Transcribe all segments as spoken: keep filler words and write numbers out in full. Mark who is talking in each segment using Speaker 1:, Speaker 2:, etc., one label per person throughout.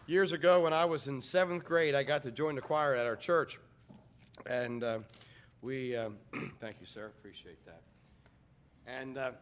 Speaker 1: Years ago when I was in seventh grade, I got to join the choir at our church. And uh, we, um, thank you, sir, appreciate that. And uh,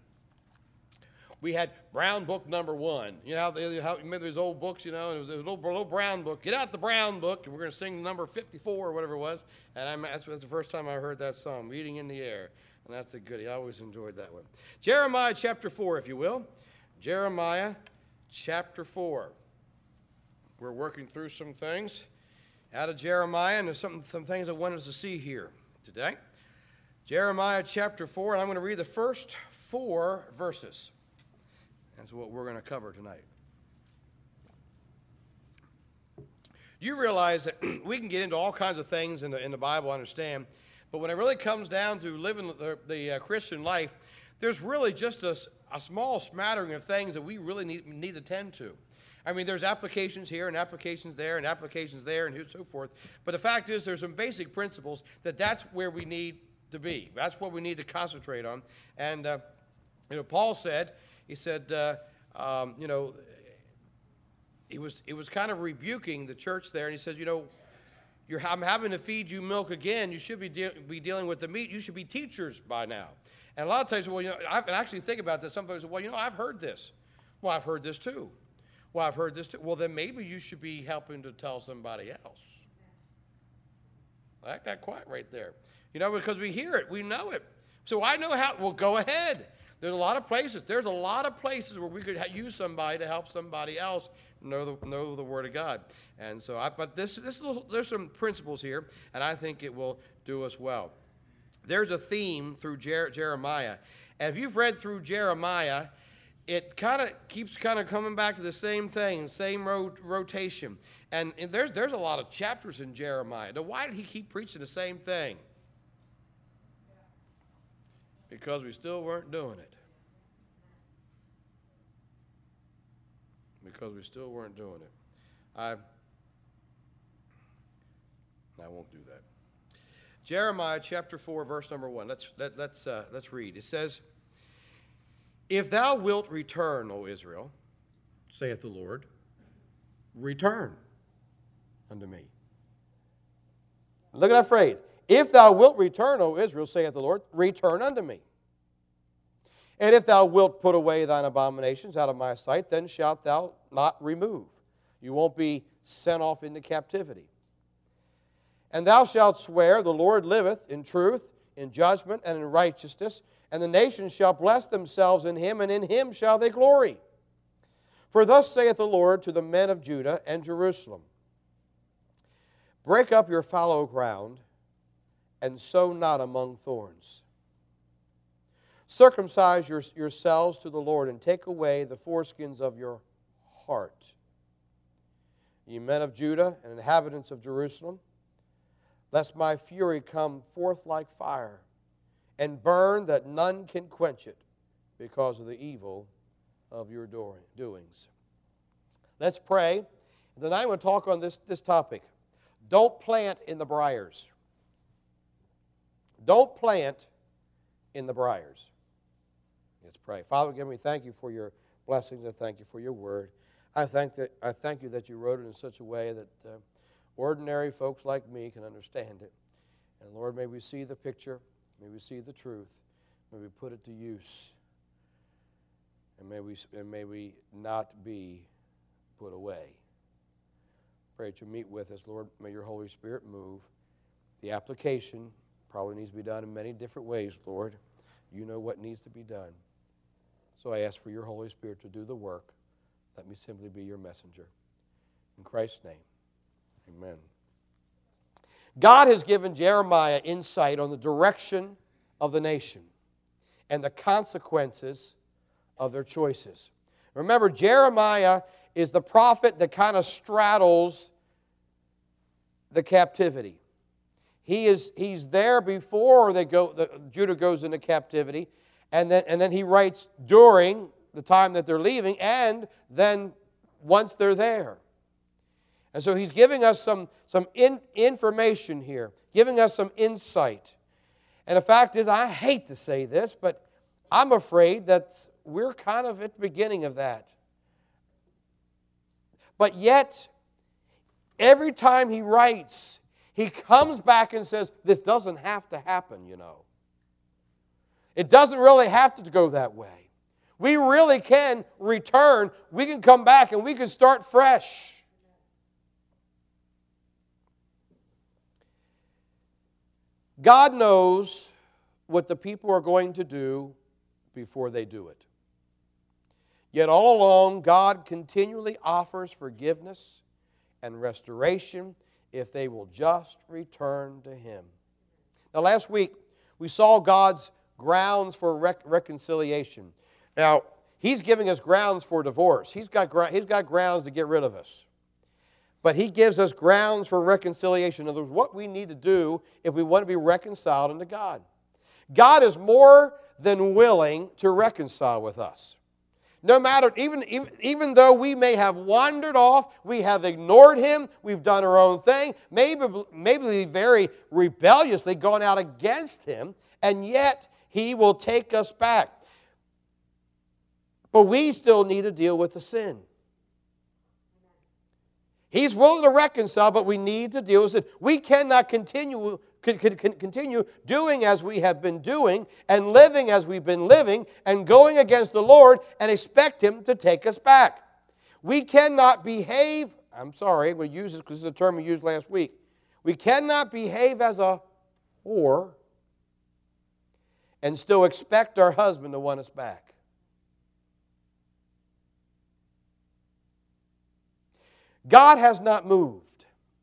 Speaker 1: we had Brown Book number one. You know how, they, how remember those old books, you know, and it was a little, little brown book. Get out the brown book, and we're going to sing number fifty-four or whatever it was. And I'm, that's, that's the first time I heard that song, Reading in the Air. And that's a goodie. I always enjoyed that one. Jeremiah chapter four, if you will. Jeremiah chapter four. We're working through some things out of Jeremiah, and there's some, some things I want us to see here today. Jeremiah chapter four, and I'm going to read the first four verses. That's what we're going to cover tonight. You realize that we can get into all kinds of things in the, in the Bible, I understand, but when it really comes down to living the, the uh, Christian life, there's really just a, a small smattering of things that we really need, need to tend to. I mean, there's applications here and applications there and applications there and so forth. But the fact is there's some basic principles that that's where we need to be. That's what we need to concentrate on. And, uh, you know, Paul said, he said, uh, um, you know, he was, he was kind of rebuking the church there. And he said, you know, you're, I'm having to feed you milk again. You should be, de be dealing with the meat. You should be teachers by now. And a lot of times, well, you know, I can actually think about this. Some folks say, well, you know, I've heard this. Well, I've heard this too. Well, I've heard this too. Well, then maybe you should be helping to tell somebody else. I got quiet right there. You know, because we hear it. We know it. So I know how. Well, go ahead. There's a lot of places. There's a lot of places where we could use somebody to help somebody else know the, know the Word of God. And so, I, but this, this little, there's some principles here, and I think it will do us well. There's a theme through Jer Jeremiah. And if you've read through Jeremiah, it kind of keeps kind of coming back to the same thing, same ro rotation. And, and there's, there's a lot of chapters in Jeremiah. Now, why did he keep preaching the same thing? Because we still weren't doing it. Because we still weren't doing it. I, I won't do that. Jeremiah chapter four, verse number one. Let's, let, let's, uh, let's read. It says, if thou wilt return, O Israel, saith the Lord, return unto me. Look at that phrase. If thou wilt return, O Israel, saith the Lord, return unto me. And if thou wilt put away thine abominations out of my sight, then shalt thou not remove. You won't be sent off into captivity. And thou shalt swear, the Lord liveth in truth, in judgment, and in righteousness, and the nations shall bless themselves in him, and in him shall they glory. For thus saith the Lord to the men of Judah and Jerusalem, break up your fallow ground, and sow not among thorns. Circumcise your, yourselves to the Lord, and take away the foreskins of your heart. Ye men of Judah and inhabitants of Jerusalem, lest my fury come forth like fire, and burn that none can quench it, because of the evil of your doings. Let's pray. And then I want to talk on this, this topic. Don't plant in the briars. Don't plant in the briars. Let's pray. Father, again, we thank you for your blessings. I thank you for your word. I thank, that, I thank you that you wrote it in such a way that uh, ordinary folks like me can understand it. And Lord, may we see the picture. May we see the truth. May we put it to use. And may we, and may we not be put away. Pray that you meet with us, Lord. May your Holy Spirit move. The application probably needs to be done in many different ways, Lord. You know what needs to be done. So I ask for your Holy Spirit to do the work. Let me simply be your messenger. In Christ's name, amen. God has given Jeremiah insight on the direction of the nation and the consequences of their choices. Remember, Jeremiah is the prophet that kind of straddles the captivity. He is, he's there before they go, the, Judah goes into captivity, and then, and then he writes during the time that they're leaving, and then once they're there. And so he's giving us some, some in, information here, giving us some insight. And the fact is, I hate to say this, but I'm afraid that we're kind of at the beginning of that. But yet, every time he writes, he comes back and says, this doesn't have to happen, you know. It doesn't really have to go that way. We really can return. We can come back and we can start fresh. God knows what the people are going to do before they do it. Yet all along, God continually offers forgiveness and restoration if they will just return to Him. Now, last week, we saw God's grounds for rec- reconciliation. Now, He's giving us grounds for divorce. He's got, gr- he's got grounds to get rid of us. But He gives us grounds for reconciliation. In other words, what we need to do if we want to be reconciled unto God. God is more than willing to reconcile with us. No matter, even, even, even though we may have wandered off, we have ignored Him, we've done our own thing, maybe, maybe very rebelliously gone out against Him, and yet He will take us back. But we still need to deal with the sin. He's willing to reconcile, but we need to deal with it. We cannot continue, continue doing as we have been doing and living as we've been living and going against the Lord and expect Him to take us back. We cannot behave, I'm sorry, we'll use this because this is a term we used last week. We cannot behave as a whore and still expect our husband to want us back. God has not moved.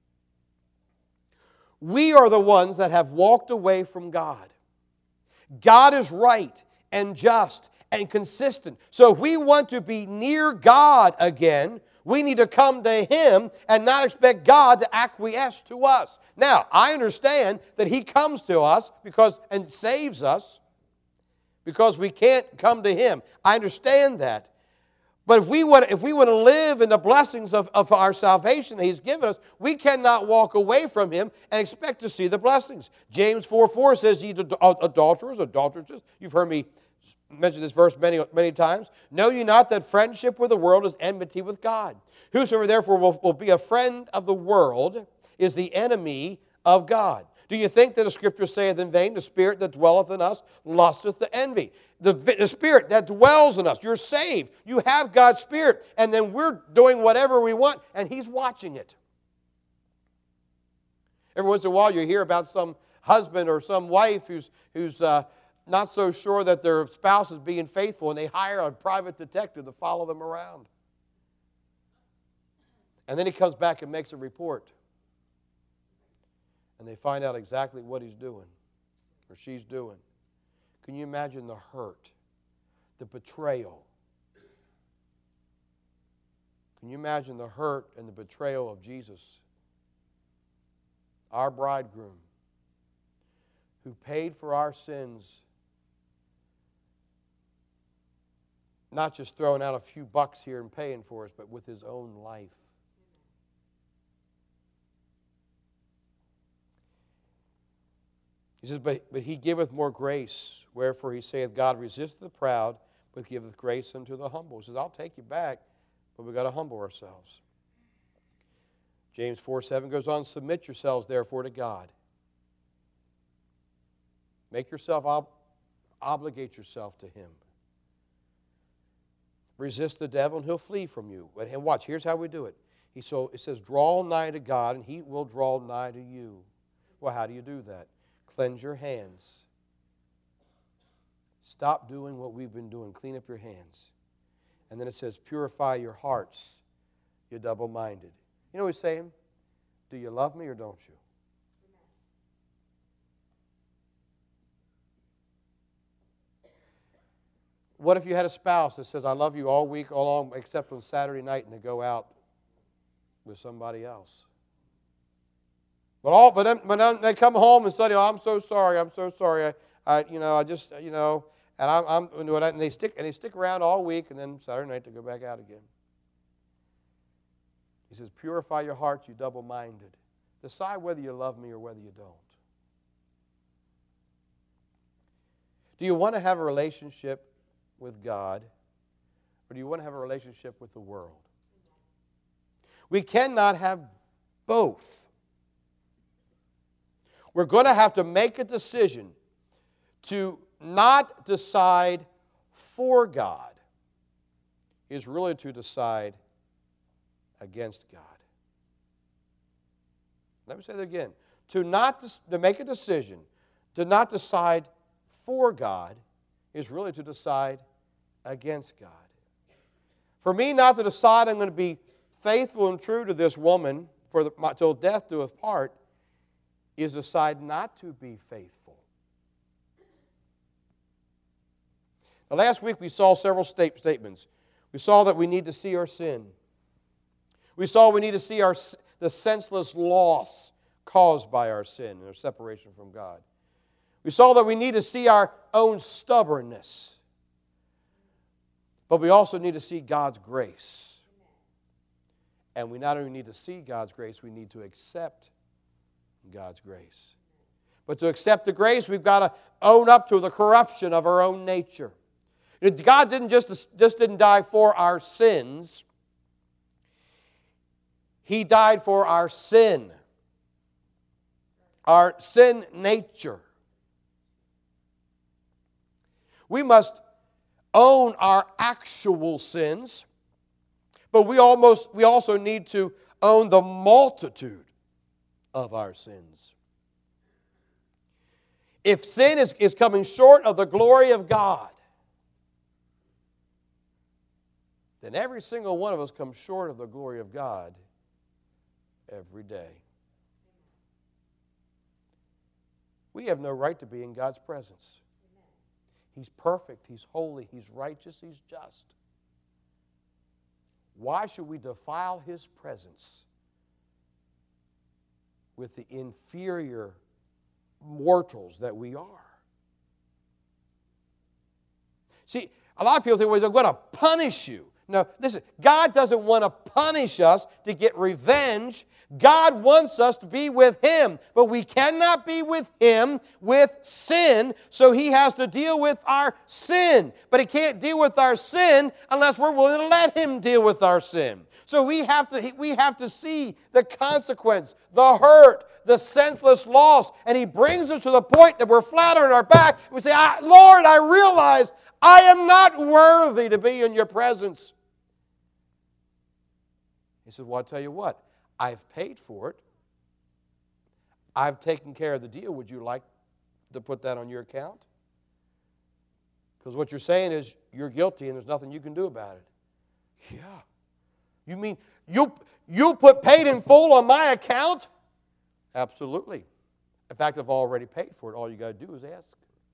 Speaker 1: We are the ones that have walked away from God. God is right and just and consistent. So if we want to be near God again, we need to come to Him and not expect God to acquiesce to us. Now, I understand that He comes to us because and saves us because we can't come to Him. I understand that. But if we want, if we want to live in the blessings of, of our salvation that He's given us, we cannot walk away from Him and expect to see the blessings. James four four says, ye adulterers, adulteresses, you've heard me mention this verse many, many times. Know ye not that friendship with the world is enmity with God? Whosoever therefore will, will be a friend of the world is the enemy of God. Do you think that the Scripture saith in vain, the Spirit that dwelleth in us lusteth to envy? The, the Spirit that dwells in us, you're saved. You have God's Spirit. And then we're doing whatever we want, and He's watching it. Every once in a while you hear about some husband or some wife who's, who's uh, not so sure that their spouse is being faithful, and they hire a private detective to follow them around. And then he comes back and makes a report. And they find out exactly what he's doing or she's doing. Can you imagine the hurt, the betrayal? Can you imagine the hurt and the betrayal of Jesus, our bridegroom, who paid for our sins, not just throwing out a few bucks here and paying for us, but with His own life? He says, but, but He giveth more grace. Wherefore He saith, God resisteth the proud, but giveth grace unto the humble. He says, I'll take you back, but we've got to humble ourselves. James four seven goes on, submit yourselves therefore to God. Make yourself, ob- obligate yourself to Him. Resist the devil and he'll flee from you. And watch, here's how we do it. He, so it says, draw nigh to God and He will draw nigh to you. Well, how do you do that? Cleanse your hands. Stop doing what we've been doing. Clean up your hands. And then it says, purify your hearts, you're double-minded. You know what he's saying? Do you love me or don't you? What if you had a spouse that says, I love you all week, all long, except on Saturday night, and they go out with somebody else? But all, but then, but then they come home and say, "Oh, I'm so sorry. I'm so sorry. I, I you know, I just, you know," and I'm, I'm, and they stick, and they stick around all week, and then Saturday night they go back out again. He says, "Purify your hearts, you double-minded. Decide whether you love me or whether you don't." Do you want to have a relationship with God, or do you want to have a relationship with the world? We cannot have both. We're going to have to make a decision to not decide for God is really to decide against God. Let me say that again. To not to make a decision to not decide for God is really to decide against God. For me not to decide I'm going to be faithful and true to this woman for the, till death do us part is decide not to be faithful. Now, last week we saw several state statements. We saw that we need to see our sin. We saw we need to see our, the senseless loss caused by our sin and our separation from God. We saw that we need to see our own stubbornness. But we also need to see God's grace. And we not only need to see God's grace, we need to accept God's grace. But to accept the grace, we've got to own up to the corruption of our own nature. God didn't just, just didn't die for our sins. He died for our sin. Our sin nature. We must own our actual sins, but we almost we also need to own the multitude of our sins. If sin is, is coming short of the glory of God, then every single one of us comes short of the glory of God every day. We have no right to be in God's presence. He's perfect, He's holy, He's righteous, He's just. Why should we defile His presence with the inferior mortals that we are? See, a lot of people think, well, He's going to punish you. No, listen, God doesn't want to punish us to get revenge. God wants us to be with Him, but we cannot be with Him with sin, so He has to deal with our sin. But He can't deal with our sin unless we're willing to let Him deal with our sin. So we have to, we have to see the consequence, the hurt, the senseless loss, and He brings us to the point that we're flat on our back. We say, Lord, I realize I am not worthy to be in your presence. He said, well, I'll tell you what. I've paid for it. I've taken care of the deal. Would you like to put that on your account? Because what you're saying is you're guilty and there's nothing you can do about it. Yeah. You mean you, you'll put paid in full on my account? Absolutely. In fact, I've already paid for it. All you got to do is ask.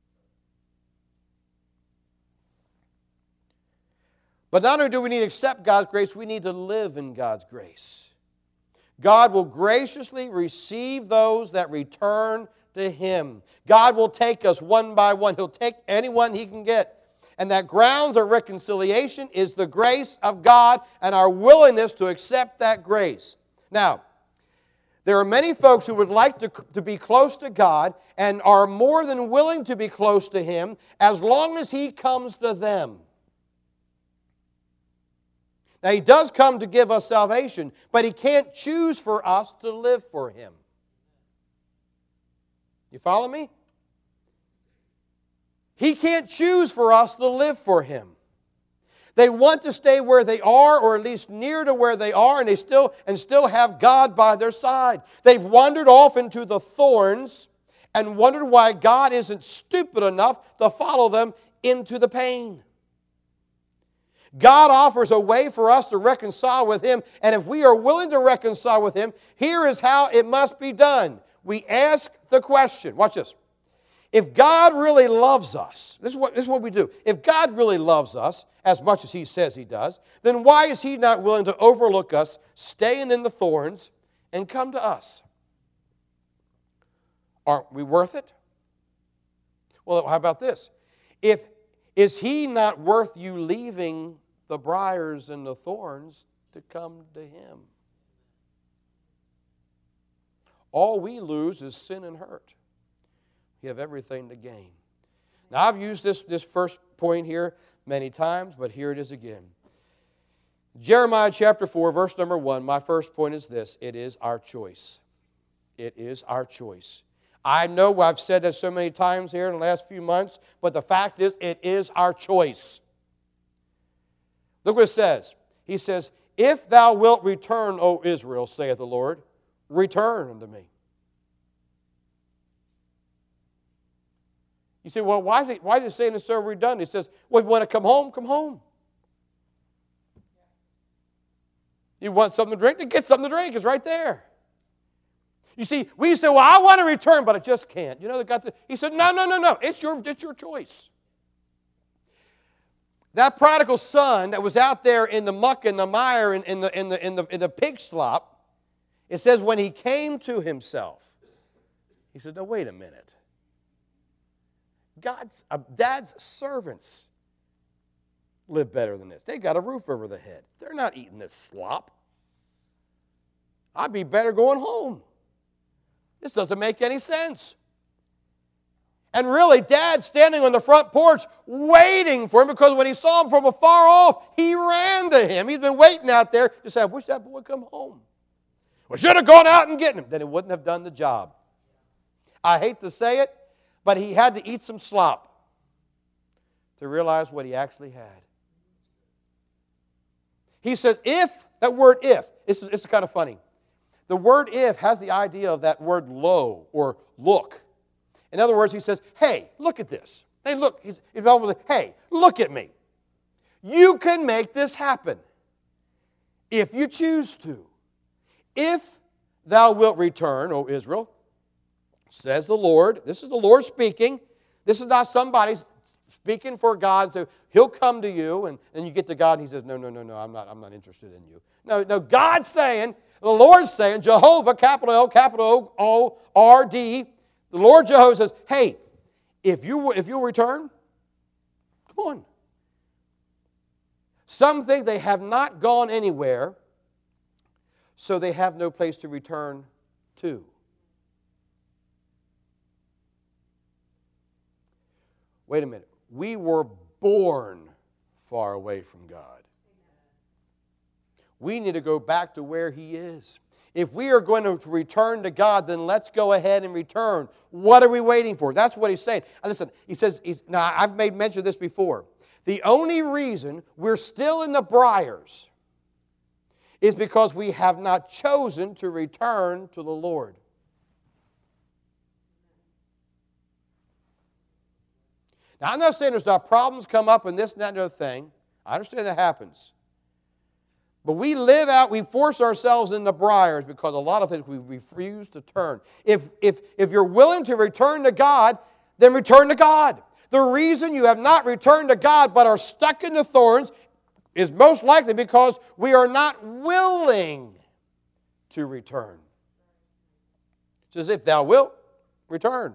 Speaker 1: But not only do we need to accept God's grace, we need to live in God's grace. God will graciously receive those that return to Him. God will take us one by one. He'll take anyone He can get. And that grounds of reconciliation is the grace of God and our willingness to accept that grace. Now, there are many folks who would like to, to be close to God and are more than willing to be close to Him as long as He comes to them. Now, He does come to give us salvation, but He can't choose for us to live for Him. You follow me? He can't choose for us to live for Him. They want to stay where they are, or at least near to where they are, and they still and still have God by their side. They've wandered off into the thorns and wondered why God isn't stupid enough to follow them into the pain. God offers a way for us to reconcile with Him, and if we are willing to reconcile with Him, here is how it must be done. We ask the question. Watch this. If God really loves us, this is what, this is what we do. If God really loves us as much as He says He does, then why is He not willing to overlook us, staying in the thorns, and come to us? Aren't we worth it? Well, how about this? If Is He not worth you leaving the briars and the thorns to come to Him? All we lose is sin and hurt. We have everything to gain. Now, I've used this, this first point here many times, but here it is again. Jeremiah chapter four, verse number one, my first point is this. It is our choice. It is our choice. I know I've said that so many times here in the last few months, but the fact is, it is our choice. Look what it says. He says, if thou wilt return, O Israel, saith the Lord, return unto me. You say, well, why is it, why is it saying it's so redundant? He says, well, if you want to come home, come home. You want something to drink? Then get something to drink. It's right there. You see, we say, well, I want to return, but I just can't. You know, they got to, he said, no, no, no, no. It's your, it's your choice. That prodigal son that was out there in the muck and the mire and in the, in the, in the, in the pig slop, it says when he came to himself, he said, no, wait a minute. God's, uh, Dad's servants live better than this. They got a roof over their head. They're not eating this slop. I'd be better going home. This doesn't make any sense. And really, Dad's standing on the front porch waiting for him because when he saw him from afar off, he ran to him. He's been waiting out there to say, I wish that boy would come home. We should have gone out and gotten him. Then it wouldn't have done the job. I hate to say it, but he had to eat some slop to realize what he actually had. He says, if, that word if, this is, this is kind of funny. The word if has the idea of that word lo or look. In other words, he says, hey, look at this. Hey, look, he's, he's almost like, hey, look at me. You can make this happen if you choose to. If thou wilt return, O Israel, says the Lord. This is the Lord speaking. This is not somebody speaking for God. So he'll come to you, and, and you get to God, and he says, no, no, no, no, I'm not, I'm not interested in you. No, no, God's saying, the Lord's saying, Jehovah, capital L, capital O, R, D, the Lord Jehovah says, hey, if you if you return, come on. Some think they have not gone anywhere, so they have no place to return to. Wait a minute. We were born far away from God. We need to go back to where He is. If we are going to return to God, then let's go ahead and return. What are we waiting for? That's what he's saying. And listen, he says, he's, now I've made mention of this before. The only reason we're still in the briars is because we have not chosen to return to the Lord. Now, I'm not saying there's not problems come up and this and that and the other thing. I understand that happens. But we live out, we force ourselves in the briars because a lot of things we refuse to turn. If, if, if you're willing to return to God, then return to God. The reason you have not returned to God but are stuck in the thorns is most likely because we are not willing to return. It says, if thou wilt, return.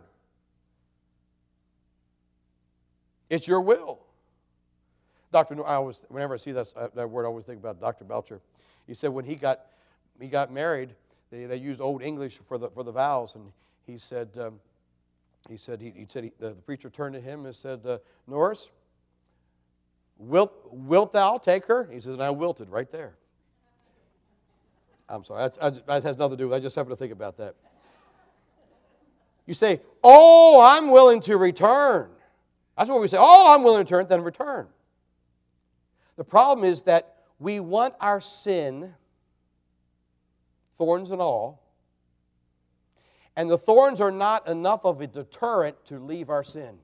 Speaker 1: It's your will. Doctor, I always, whenever I see that, that word, I always think about Doctor Belcher. He said when he got he got married, they, they used Old English for the for the vows, and he said um, he said he, he said he, the, the preacher turned to him and said, uh, Norris, wilt wilt thou take her? He said, and I wilted right there. I'm sorry, I, I, that has nothing to do with it. I just happened to think about that. You say, oh, I'm willing to return. That's what we say. Oh, I'm willing to return, then return. The problem is that we want our sin, thorns and all, and the thorns are not enough of a deterrent to leave our sin.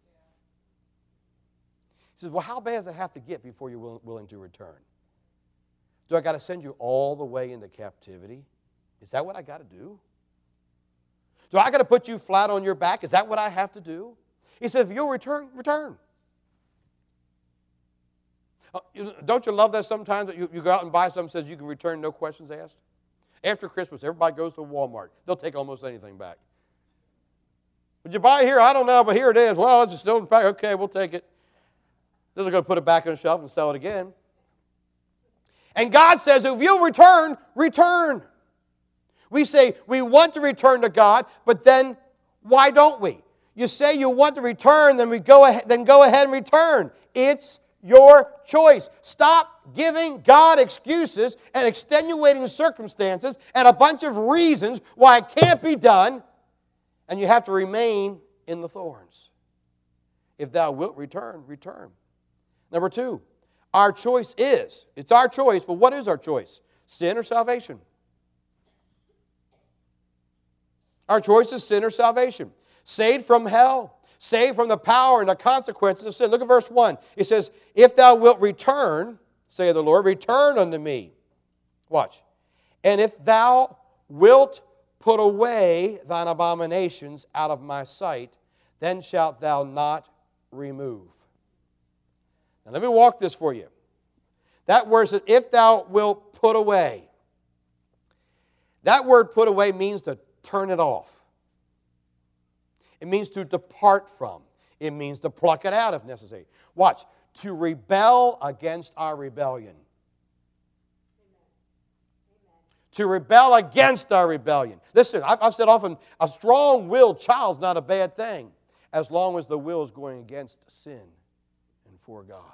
Speaker 1: He says, well, how bad does it have to get before you're willing to return? Do I got to send you all the way into captivity? Is that what I got to do? Do I got to put you flat on your back? Is that what I have to do? He says, if you'll return, return. Don't you love that sometimes that you, you go out and buy something that says you can return, no questions asked? After Christmas, everybody goes to Walmart. They'll take almost anything back. Would you buy it here? I don't know, but here it is. Well, it's still in pack. Okay, we'll take it. They're going to put it back on the shelf and sell it again. And God says, if you'll return, return. We say we want to return to God, but then why don't we? You say you want to return, then we go ahead, then go ahead and return. It's your choice. Stop giving God excuses and extenuating circumstances and a bunch of reasons why it can't be done, and you have to remain in the thorns. If thou wilt return, return. Number two, our choice is, it's our choice, but what is our choice? Sin or salvation? Our choice is sin or salvation. Saved from hell, saved from the power and the consequences of sin. Look at verse one. It says, if thou wilt return, saith the Lord, return unto me. Watch. And if thou wilt put away thine abominations out of my sight, then shalt thou not remove. Now let me walk this for you. That word says, if thou wilt put away. That word put away means to turn it off. It means to depart from. It means to pluck it out if necessary. Watch. To rebel against our rebellion. To rebel against our rebellion. Listen, I've, I've said often, a strong-willed child's not a bad thing as long as the will is going against sin and for God.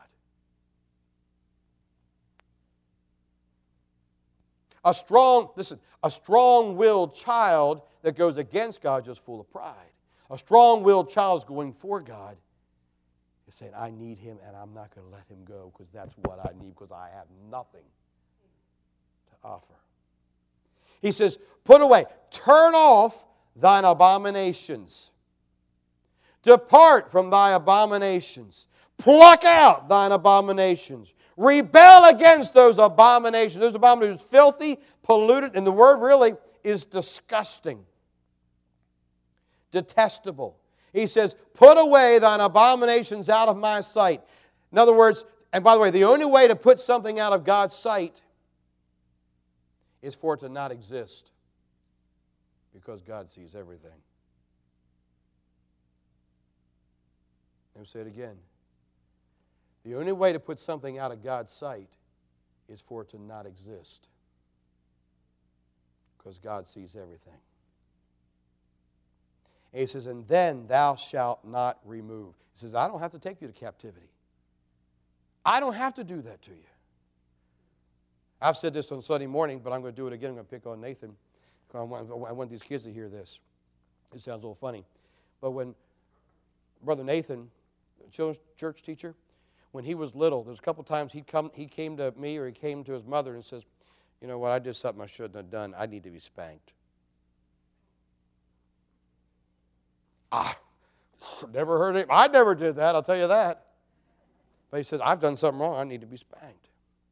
Speaker 1: A strong, listen, a strong-willed child that goes against God is just full of pride. A strong-willed child is going for God is saying, I need Him and I'm not going to let Him go because that's what I need because I have nothing to offer. He says, put away, turn off thine abominations. Depart from thy abominations. Pluck out thine abominations. Rebel against those abominations. Those abominations, filthy, polluted, and the word really is disgusting. Detestable. He says, put away thine abominations out of my sight. In other words, and by the way, the only way to put something out of God's sight is for it to not exist because God sees everything. Let me say it again. The only way to put something out of God's sight is for it to not exist because God sees everything. And he says, and then thou shalt not remove. He says, I don't have to take you to captivity. I don't have to do that to you. I've said this on Sunday morning, but I'm going to do it again. I'm going to pick on Nathan. I want, I want these kids to hear this. It sounds a little funny. But when Brother Nathan, the children's church teacher, when he was little, there's a couple times he'd come, he came to me or he came to his mother and says, you know what, I did something I shouldn't have done. I need to be spanked. Ah, never heard it. I never did that, I'll tell you that. But he says, I've done something wrong. I need to be spanked.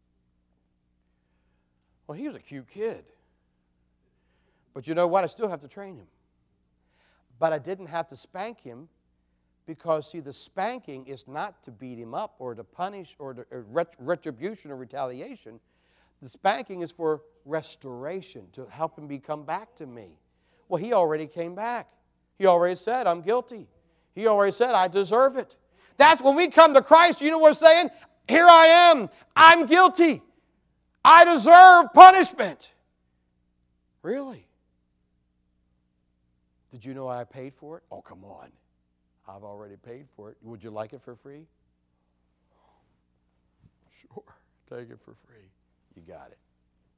Speaker 1: Well, he was a cute kid. But you know what? I still have to train him. But I didn't have to spank him because, see, the spanking is not to beat him up or to punish or to or ret- retribution or retaliation. The spanking is for restoration, to help him become back to me. Well, he already came back. He already said, I'm guilty. He already said, I deserve it. That's when we come to Christ, you know what we're saying? Here I am. I'm guilty. I deserve punishment. Really? Did you know I paid for it? Oh, come on. I've already paid for it. Would you like it for free? Sure. Take it for free. You got it.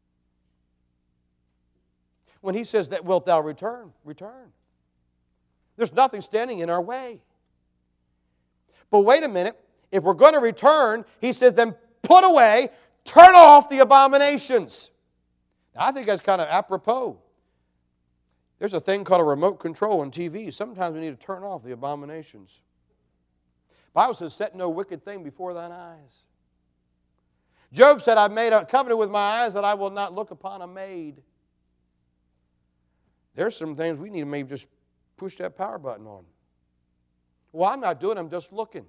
Speaker 1: When he says that, wilt thou return? Return. There's nothing standing in our way. But wait a minute. If we're going to return, he says, then put away, turn off the abominations. Now, I think that's kind of apropos. There's a thing called a remote control on T V. Sometimes we need to turn off the abominations. The Bible says, set no wicked thing before thine eyes. Job said, I've made a covenant with my eyes that I will not look upon a maid. There's some things we need to maybe just push that power button on. Well, I'm not doing it, I'm just looking.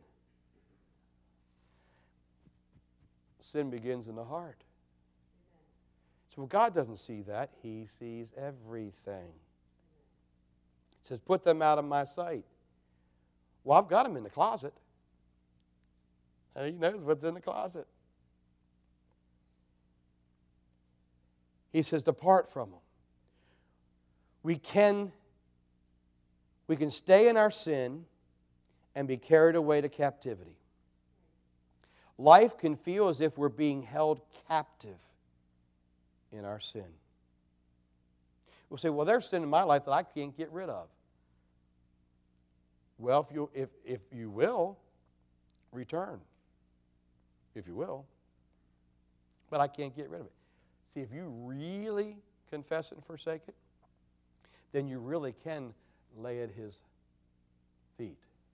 Speaker 1: Sin begins in the heart. So God doesn't see that. He sees everything. He says, put them out of my sight. Well, I've got them in the closet. And he knows what's in the closet. He says, depart from them. We can, we can stay in our sin and be carried away to captivity. life can feel as if we're being held captive in our sin. We'll say, well, there's sin in my life that I can't get rid of. Well, if you, if, if you will, return. If you will. But I can't get rid of it. See, if you really confess it and forsake it, then you really can lay at His feet.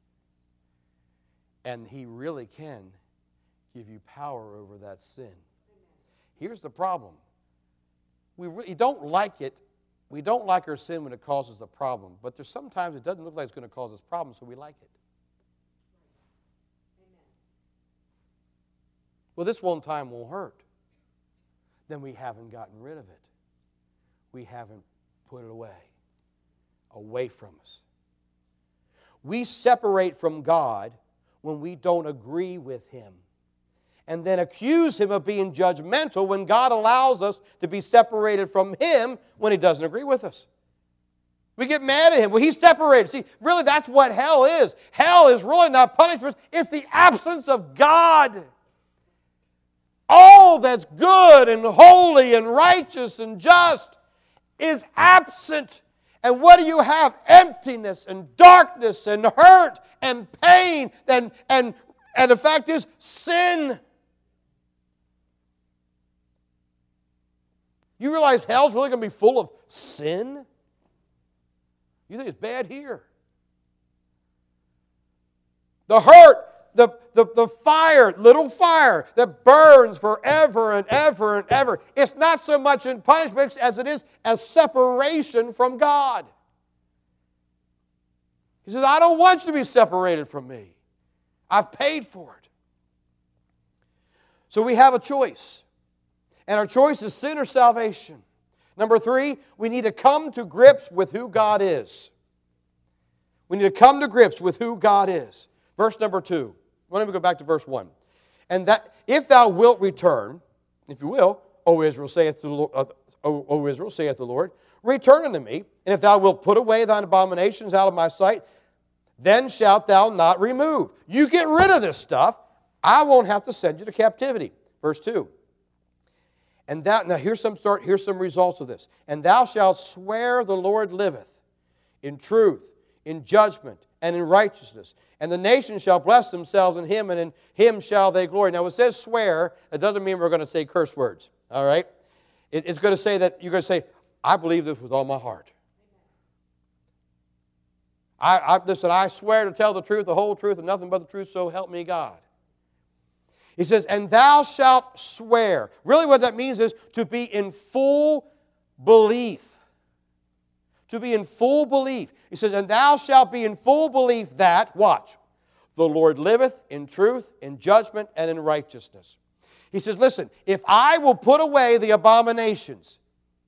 Speaker 1: And He really can give you power over that sin. Here's the problem. We really don't like it. We don't like our sin when it causes a problem. But there's sometimes it doesn't look like it's going to cause us problems, so we like it. Well, this one time won't hurt. Then we haven't gotten rid of it. We haven't put it away, away from us. We separate from God when we don't agree with Him, and then accuse Him of being judgmental when God allows us to be separated from Him when He doesn't agree with us. We get mad at Him. Well, He's separated. See, really, that's what hell is. Hell is really not punishment. It's the absence of God. All that's good and holy and righteous and just is absent. And what do you have? Emptiness and darkness and hurt and pain. And, and, and the fact is, sin. You realize hell's really going to be full of sin? You think it's bad here. The hurt, the, the, the fire, little fire that burns forever and ever and ever. It's not so much in punishment as it is as separation from God. He says, I don't want you to be separated from me. I've paid for it. So we have a choice. And our choice is sin or salvation. Number three, we need to come to grips with who God is. We need to come to grips with who God is. Verse number two. Why don't we go back to verse one? And that if thou wilt return, if you will, O Israel, saith the Lord, uh, o, o Israel, saith the Lord, return unto me, and if thou wilt put away thine abominations out of my sight, then shalt thou not remove. You get rid of this stuff, I won't have to send you to captivity. Verse two. And thou, now here's some start, here's some results of this. And thou shalt swear the Lord liveth in truth, in judgment, and in righteousness. And the nations shall bless themselves in Him, and in Him shall they glory. Now, it says swear. It doesn't mean we're going to say curse words. All right? It, it's going to say that you're going to say, I believe this with all my heart. I, I, listen, I swear to tell the truth, the whole truth, and nothing but the truth, so help me God. He says, and thou shalt swear. Really what that means is to be in full belief. To be in full belief. He says, and thou shalt be in full belief that, watch, the Lord liveth in truth, in judgment, and in righteousness. He says, listen, if I will put away the abominations,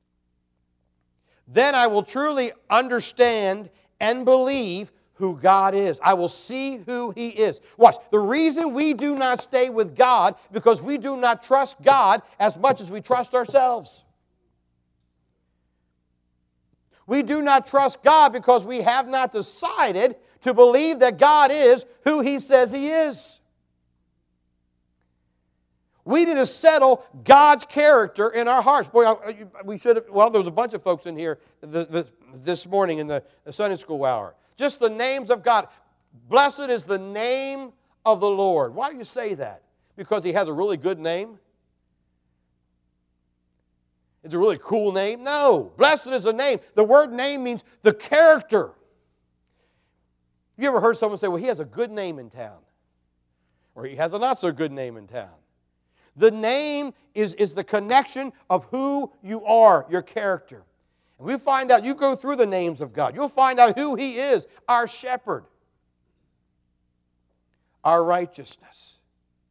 Speaker 1: then I will truly understand and believe who God is. I will see who He is. Watch, the reason we do not stay with God because we do not trust God as much as we trust ourselves. We do not trust God because we have not decided to believe that God is who He says He is. We need to settle God's character in our hearts. Boy, we should have, well, there was a bunch of folks in here this morning in the Sunday school hour. Just the names of God. Blessed is the name of the Lord. Why do you say that? Because He has a really good name? It's a really cool name? No. Blessed is a name. The word name means the character. You ever heard someone say, well, he has a good name in town? Or he has a not so good name in town. The name is, is the connection of who you are, your character. And we find out, you go through the names of God, you'll find out who He is, our shepherd, our righteousness.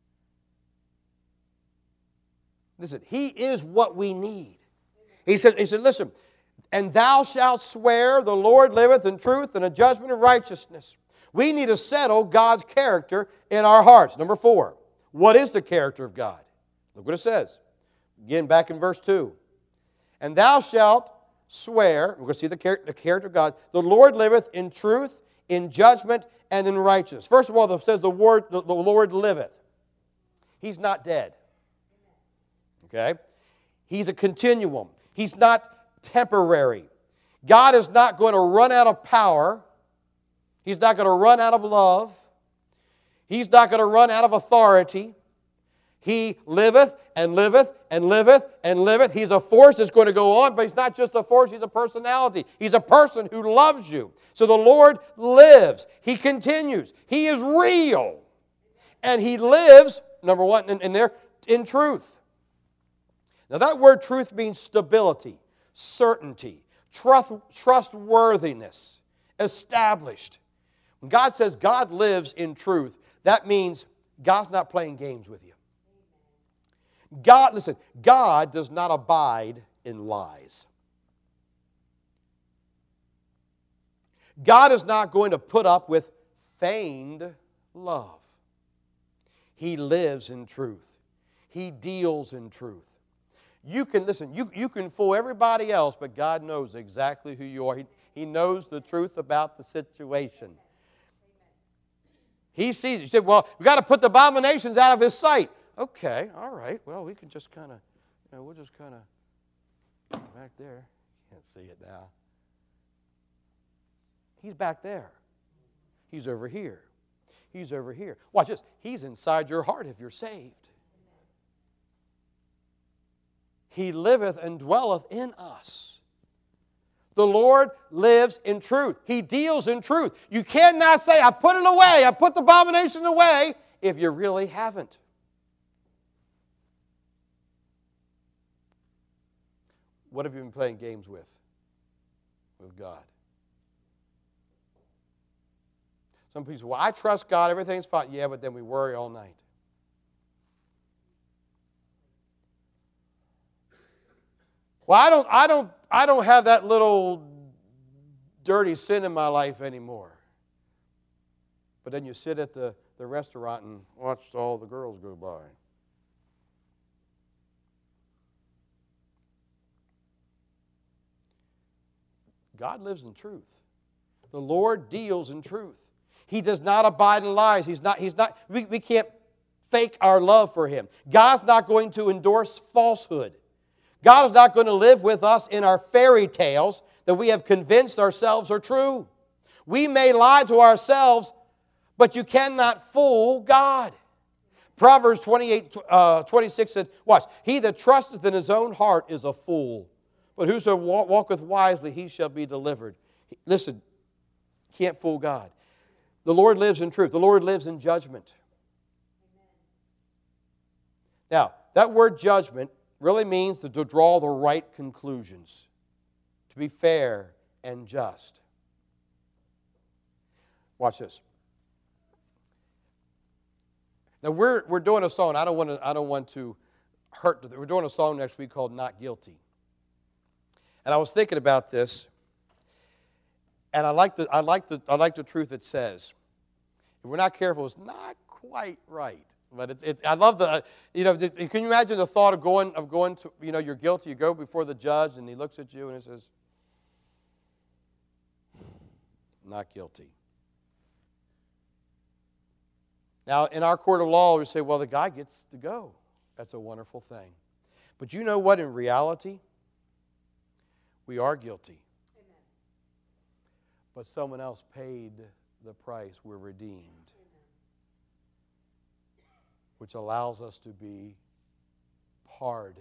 Speaker 1: Listen, He is what we need. He said, he said, listen, and thou shalt swear the Lord liveth in truth and in judgment and righteousness. We need to settle God's character in our hearts. Number four, what is the character of God? Look what it says. Again, back in verse two. And thou shalt swear, we're going to see the, char- the character of God, the Lord liveth in truth, in judgment, and in righteousness. First of all, it says the word, the, the Lord liveth. He's not dead. Okay? He's a continuum. He's not temporary. God is not going to run out of power. He's not going to run out of love. He's not going to run out of authority. He liveth and liveth and liveth and liveth. He's a force that's going to go on, but He's not just a force, He's a personality. He's a person who loves you. So the Lord lives. He continues. He is real. And He lives, number one, in, in there, in truth. Now that word truth means stability, certainty, trust, trustworthiness, established. When God says God lives in truth, that means God's not playing games with you. God, listen, God does not abide in lies. God is not going to put up with feigned love. He lives in truth. He deals in truth. You can, listen, you, you can fool everybody else, but God knows exactly who you are. He, he knows the truth about the situation. He sees it. You said, well, we've got to put the abominations out of His sight. Okay, all right. Well, we can just kind of, you know, we'll just kind of, back there. Can't see it now. He's back there. He's over here. He's over here. Watch this. He's inside your heart if you're saved. He liveth and dwelleth in us. The Lord lives in truth. He deals in truth. You cannot say, I put it away, I put the abominations away, if you really haven't. What have you been playing games with? With God. Some people say, well, I trust God, everything's fine. Yeah, but then we worry all night. Well, I don't, I don't, I don't have that little dirty sin in my life anymore. But then you sit at the, the restaurant and watch all the girls go by. God lives in truth. The Lord deals in truth. He does not abide in lies. He's not, he's not, we, we can't fake our love for Him. God's not going to endorse falsehood. God is not going to live with us in our fairy tales that we have convinced ourselves are true. We may lie to ourselves, but you cannot fool God. Proverbs twenty-eight, uh, twenty-six said, watch, he that trusteth in his own heart is a fool, but whoso walketh wisely, he shall be delivered. Listen, can't fool God. The Lord lives in truth. The Lord lives in judgment. Now, that word judgment really means to draw the right conclusions, to be fair and just. Watch this. Now we're we're doing a song. I don't want to I don't want to hurt. We're doing a song next week called "Not Guilty." And I was thinking about this, and I like the I like the I like the truth it says. If we're not careful, it's not quite right. But it's, it's I love the, you know, the, can you imagine the thought of going, of going to, you know, you're guilty, you go before the judge and he looks at you and he says, not guilty. Now, in our court of law, we say, well, the guy gets to go. That's a wonderful thing. But you know what, in reality, we are guilty. Amen. But someone else paid the price. We're redeemed. Which allows us to be pardoned.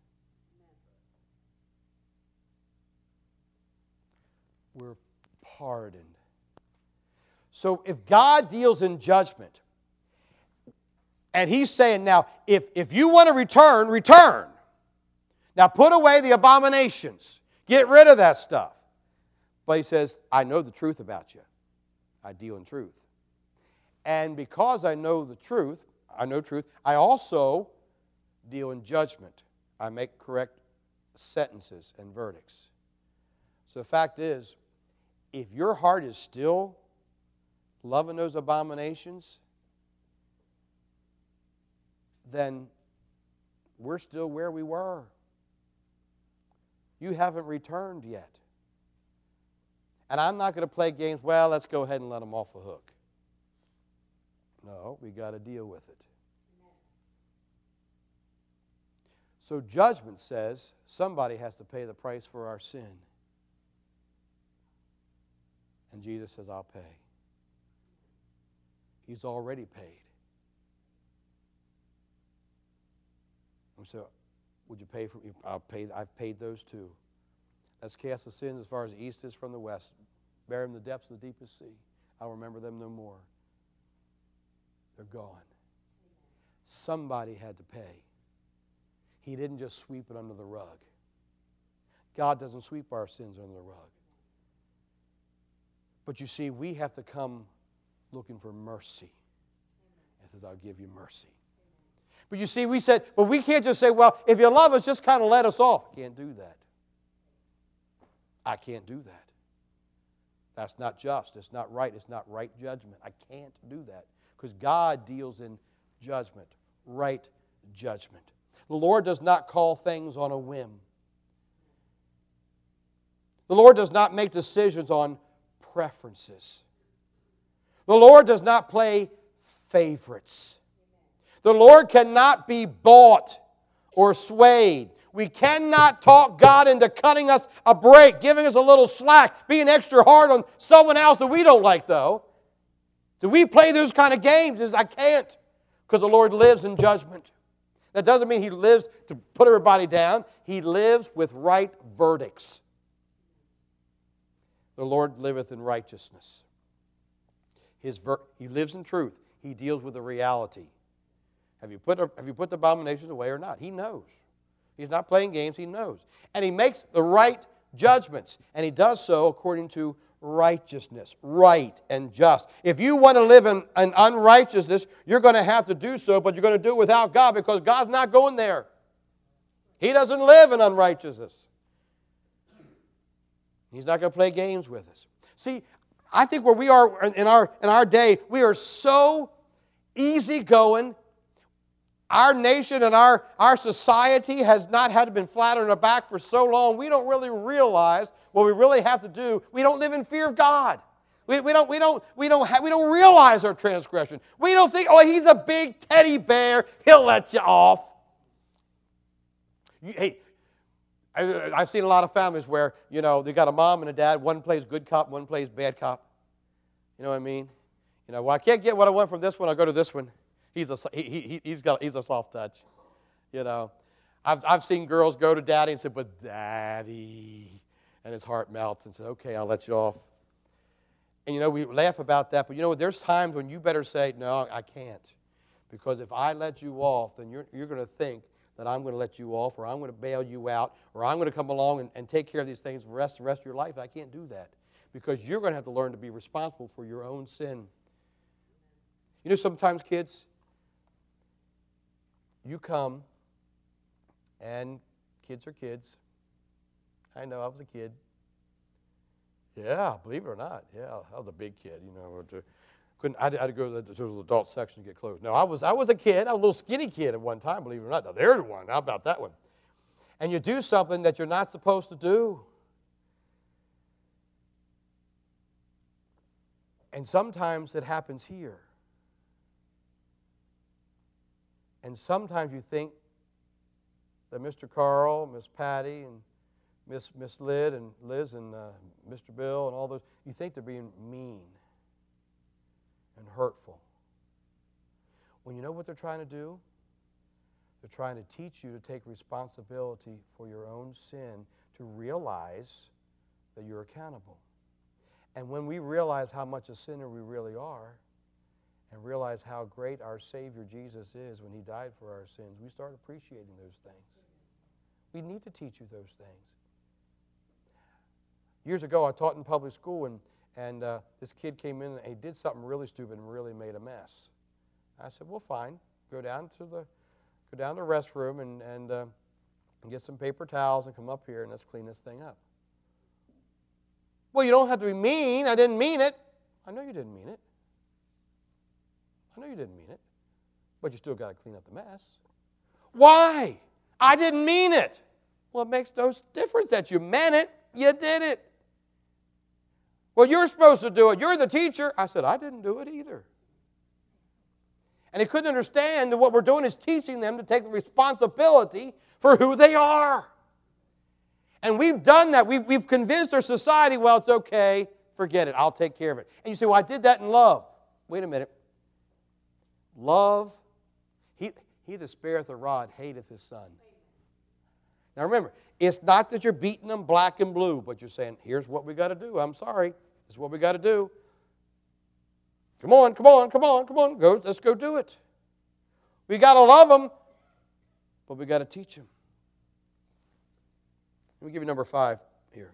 Speaker 1: We're pardoned. So if God deals in judgment, and He's saying, now, if, if you want to return, return. Now put away the abominations. Get rid of that stuff. But He says, I know the truth about you. I deal in truth. And because I know the truth, I know truth, I also deal in judgment. I make correct sentences and verdicts. So the fact is, if your heart is still loving those abominations, then we're still where we were. You haven't returned yet. And I'm not going to play games, well, let's go ahead and let them off the hook. No, we got to deal with it. So judgment says somebody has to pay the price for our sin. And Jesus says, I'll pay. He's already paid. And so, would you pay for me? I'll pay, I've paid those too. Let's cast the sins as far as the east is from the west. Bury them in the depths of the deepest sea. I'll remember them no more. They're gone. Somebody had to pay. He didn't just sweep it under the rug. God doesn't sweep our sins under the rug. But you see, we have to come looking for mercy. He says, I'll give you mercy. But you see, we said, but we can't just say, well, if you love us, just kind of let us off. I can't do that. I can't do that. That's not just. It's not right. It's not right judgment. I can't do that because God deals in judgment, right judgment. The Lord does not call things on a whim. The Lord does not make decisions on preferences. The Lord does not play favorites. The Lord cannot be bought or swayed. We cannot talk God into cutting us a break, giving us a little slack, being extra hard on someone else that we don't like, though. Do we play those kind of games? I can't, because the Lord lives in judgment. That doesn't mean He lives to put everybody down. He lives with right verdicts. The Lord liveth in righteousness. His ver- he lives in truth. He deals with the reality. Have you put, have you put the abominations away or not? He knows. He's not playing games. He knows. And He makes the right judgments. And He does so according to righteousness, right and just. If you want to live in, in unrighteousness, you're going to have to do so, but you're going to do it without God because God's not going there. He doesn't live in unrighteousness. He's not going to play games with us. See, I think where we are in our, in our day, we are so easygoing. Our nation and our, our society has not had to been flat on our back for so long, we don't really realize what we really have to do. We don't live in fear of God. We, we don't, we don't, we don't, have, we don't realize our transgression. We don't think, oh, He's a big teddy bear. He'll let you off. You, hey, I, I've seen a lot of families where, you know, they got a mom and a dad. One plays good cop, one plays bad cop. You know what I mean? You know, well, I can't get what I want from this one. I'll go to this one. He's a, he, he, he's got, he's a soft touch, you know. I've, I've seen girls go to daddy and say, but daddy, and his heart melts and say, okay, I'll let you off. And, you know, we laugh about that, but, you know, there's times when you better say, no, I can't. Because if I let you off, then you're, you're going to think that I'm going to let you off or I'm going to bail you out or I'm going to come along and, and take care of these things for the rest, the rest of your life. I can't do that because you're going to have to learn to be responsible for your own sin. You know, sometimes kids, you come, and kids are kids. I know, I was a kid. Yeah, believe it or not. Yeah, I was a big kid, you know. To, couldn't, I, had, I had to go to the, to the adult section to get clothes. No, I was, I was a kid. I was a little skinny kid at one time, believe it or not. Now, there's one. How about that one? And you do something that you're not supposed to do. And sometimes it happens here. And sometimes you think that Mister Carl, Miss Patty, and Miss Miss Lyd, and Liz, and uh, Mister Bill, and all those, you think they're being mean and hurtful. When you know what they're trying to do? They're trying to teach you to take responsibility for your own sin, to realize that you're accountable. And when we realize how much a sinner we really are, and realize how great our Savior Jesus is when He died for our sins, we start appreciating those things. We need to teach you those things. Years ago, I taught in public school, and, and uh, this kid came in, and he did something really stupid and really made a mess. I said, well, fine. Go down to the, go down to the restroom and, and, uh, and get some paper towels and come up here, and let's clean this thing up. Well, you don't have to be mean. I didn't mean it. I know you didn't mean it. I know you didn't mean it, but you still got to clean up the mess. Why? I didn't mean it. Well, it makes no difference that you meant it. You did it. Well, you're supposed to do it. You're the teacher. I said, I didn't do it either. And they couldn't understand that what we're doing is teaching them to take the responsibility for who they are. And we've done that. We've, we've convinced our society, well, it's okay, forget it, I'll take care of it. And you say, well, I did that in love. Wait a minute. Love, he, he that spareth a rod hateth his son. Now remember, it's not that you're beating them black and blue, but you're saying, here's what we got to do. I'm sorry. This is what we got to do. Come on, come on, come on, come on. Go, let's go do it. We got to love them, but we got to teach them. Let me give you number five here.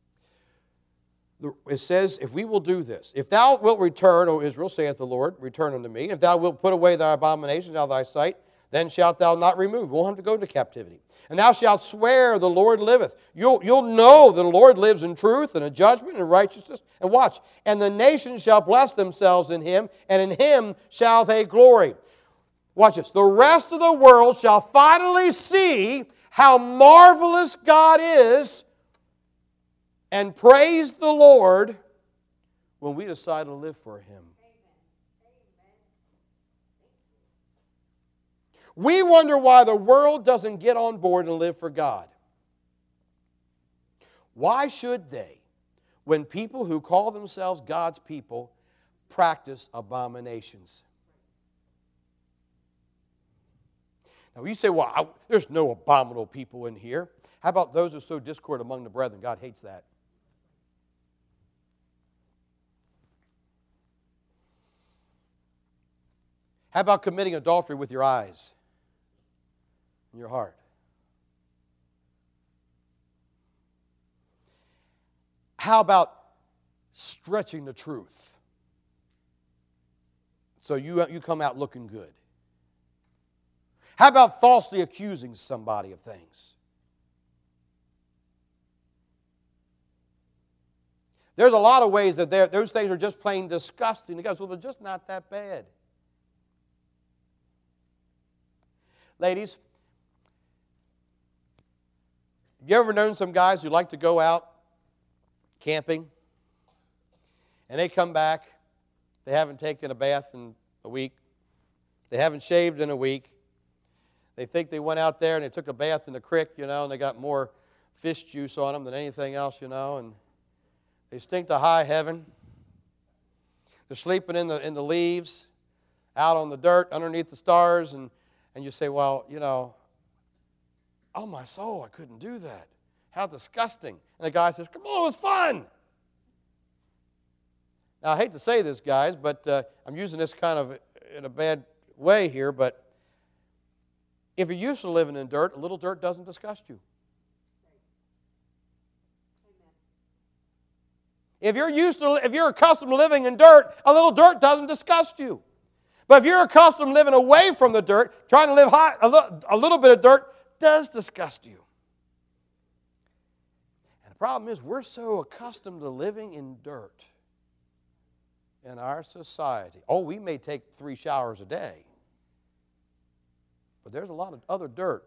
Speaker 1: It says, if we will do this, if thou wilt return, O Israel, saith the Lord, return unto me. If thou wilt put away thy abominations out of thy sight, then shalt thou not remove. We won't have to go into captivity. And thou shalt swear the Lord liveth. You'll, you'll know that the Lord lives in truth and in judgment and righteousness. And watch. And the nations shall bless themselves in him, and in him shall they glory. Watch this. The rest of the world shall finally see how marvelous God is and praise the Lord when we decide to live for him. We wonder why the world doesn't get on board and live for God. Why should they, when people who call themselves God's people practice abominations? Now you say, well, I, there's no abominable people in here. How about those who sow discord among the brethren? God hates that. How about committing adultery with your eyes? In your heart. How about stretching the truth so you, you come out looking good? How about falsely accusing somebody of things? There's a lot of ways that those things are just plain disgusting. He goes, well, they're just not that bad. Ladies, you ever known some guys who like to go out camping and they come back, they haven't taken a bath in a week, they haven't shaved in a week, they think they went out there and they took a bath in the creek, you know, and they got more fish juice on them than anything else, you know, and they stink to high heaven. They're sleeping in the, in the leaves, out on the dirt, underneath the stars, and, and you say, well, you know, oh, my soul, I couldn't do that. How disgusting. And the guy says, come on, it was fun. Now, I hate to say this, guys, but uh, I'm using this kind of in a bad way here, but if you're used to living in dirt, a little dirt doesn't disgust you. If you're used to, if you're accustomed to living in dirt, a little dirt doesn't disgust you. But if you're accustomed to living away from the dirt, trying to live high, a little, a little bit of dirt does disgust you. And the problem is we're so accustomed to living in dirt in our society. Oh, we may take three showers a day, but there's a lot of other dirt.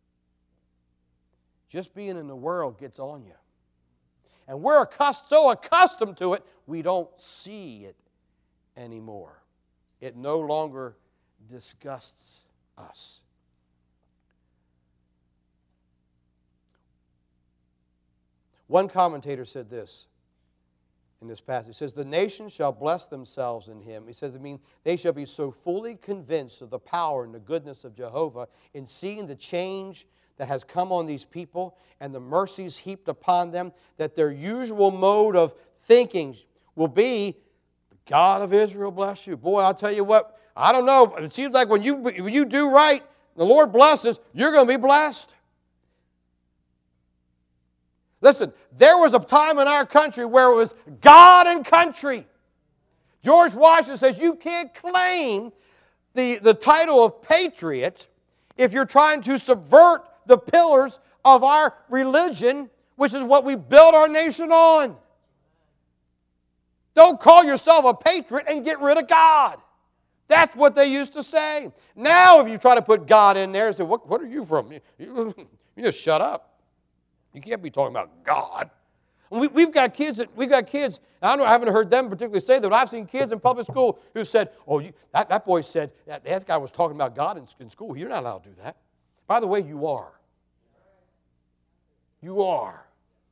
Speaker 1: Just being in the world gets on you. And we're accust- so accustomed to it, we don't see it anymore. It no longer disgusts us. One commentator said this in this passage. He says, the nations shall bless themselves in him. He says, I mean, they shall be so fully convinced of the power and the goodness of Jehovah in seeing the change that has come on these people and the mercies heaped upon them, that their usual mode of thinking will be, the God of Israel bless you. Boy, I'll tell you what, I don't know, but it seems like when you, when you do right, the Lord blesses, you're going to be blessed. Listen, there was a time in our country where it was God and country. George Washington says you can't claim the, the title of patriot if you're trying to subvert the pillars of our religion, which is what we build our nation on. Don't call yourself a patriot and get rid of God. That's what they used to say. Now if you try to put God in there and say, what, what are you from? You, you, you just shut up. You can't be talking about God. And we, we've got kids that we've got kids. I don't know. I haven't heard them particularly say that, but I've seen kids in public school who said, "Oh, you, that, that boy said that, that guy was talking about God in, in school. You're not allowed to do that." By the way, you are. You are.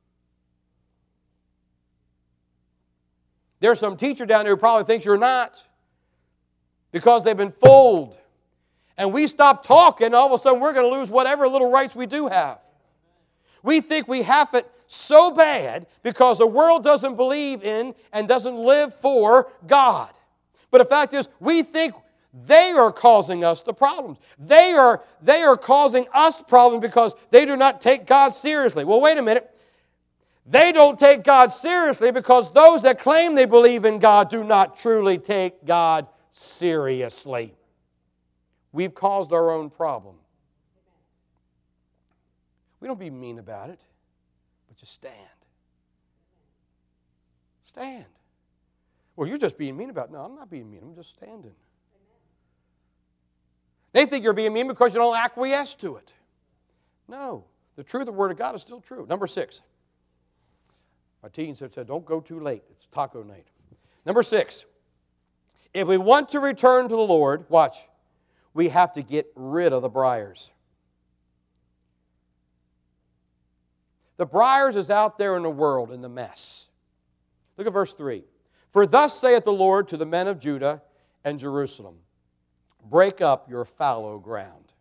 Speaker 1: There's some teacher down there who probably thinks you're not because they've been fooled. And we stop talking, all of a sudden we're going to lose whatever little rights we do have. We think we have it so bad because the world doesn't believe in and doesn't live for God. But the fact is, we think they are causing us the problems. They are, they are causing us problems because they do not take God seriously. Well, wait a minute. They don't take God seriously because those that claim they believe in God do not truly take God seriously. We've caused our own problem. We don't be mean about it, but just stand. Stand. Well, you're just being mean about it. No, I'm not being mean. I'm just standing. They think you're being mean because you don't acquiesce to it. No. The truth of the Word of God is still true. Number six. My teens have said, don't go too late. It's taco night. Number six. If we want to return to the Lord, watch, we have to get rid of the briars. The briars is out there in the world in the mess. Look at verse three. For thus saith the Lord to the men of Judah and Jerusalem, break up your fallow ground.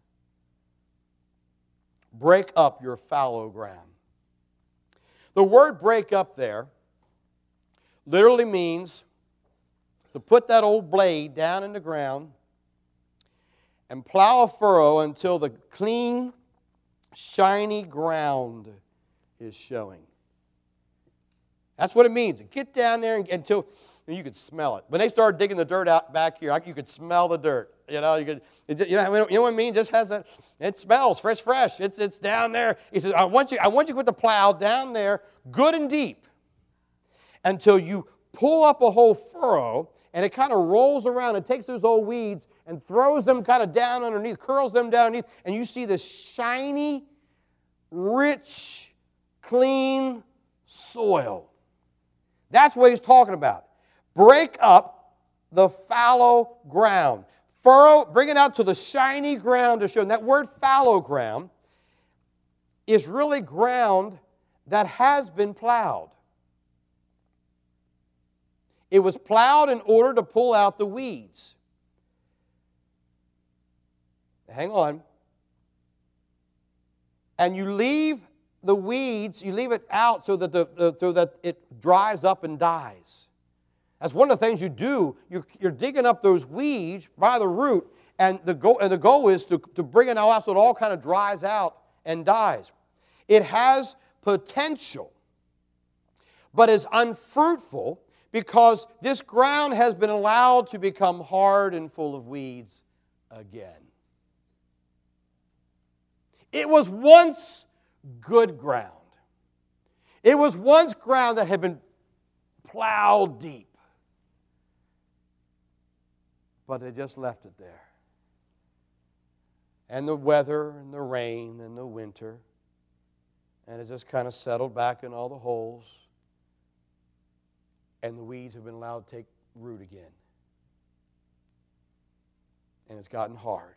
Speaker 1: Break up your fallow ground. The word break up there literally means to put that old blade down in the ground and plow a furrow until the clean, shiny ground is showing. That's what it means. Get down there and, until and you could smell it. When they started digging the dirt out back here, you could smell the dirt. You know, you could. You know, you know what I mean? It just has that. It smells fresh, fresh. It's it's down there. He says, "I want you. I want you to put the plow down there, good and deep, until you pull up a whole furrow, and it kind of rolls around and takes those old weeds and throws them kind of down underneath, curls them down underneath, and you see this shiny, rich, clean soil." That's what he's talking about. Break up the fallow ground. Furrow, bring it out to the shiny ground to show. And that word fallow ground is really ground that has been plowed. It was plowed in order to pull out the weeds. Hang on. And you leave the weeds, you leave it out so that, the, the, so that it dries up and dies. That's one of the things you do. You're, you're digging up those weeds by the root, and the goal, and the goal is to, to bring it out so it all kind of dries out and dies. It has potential, but is unfruitful because this ground has been allowed to become hard and full of weeds again. It was once good ground. It was once ground that had been plowed deep. But they just left it there. And the weather and the rain and the winter, and it just kind of settled back in all the holes. And the weeds have been allowed to take root again. And it's gotten hard.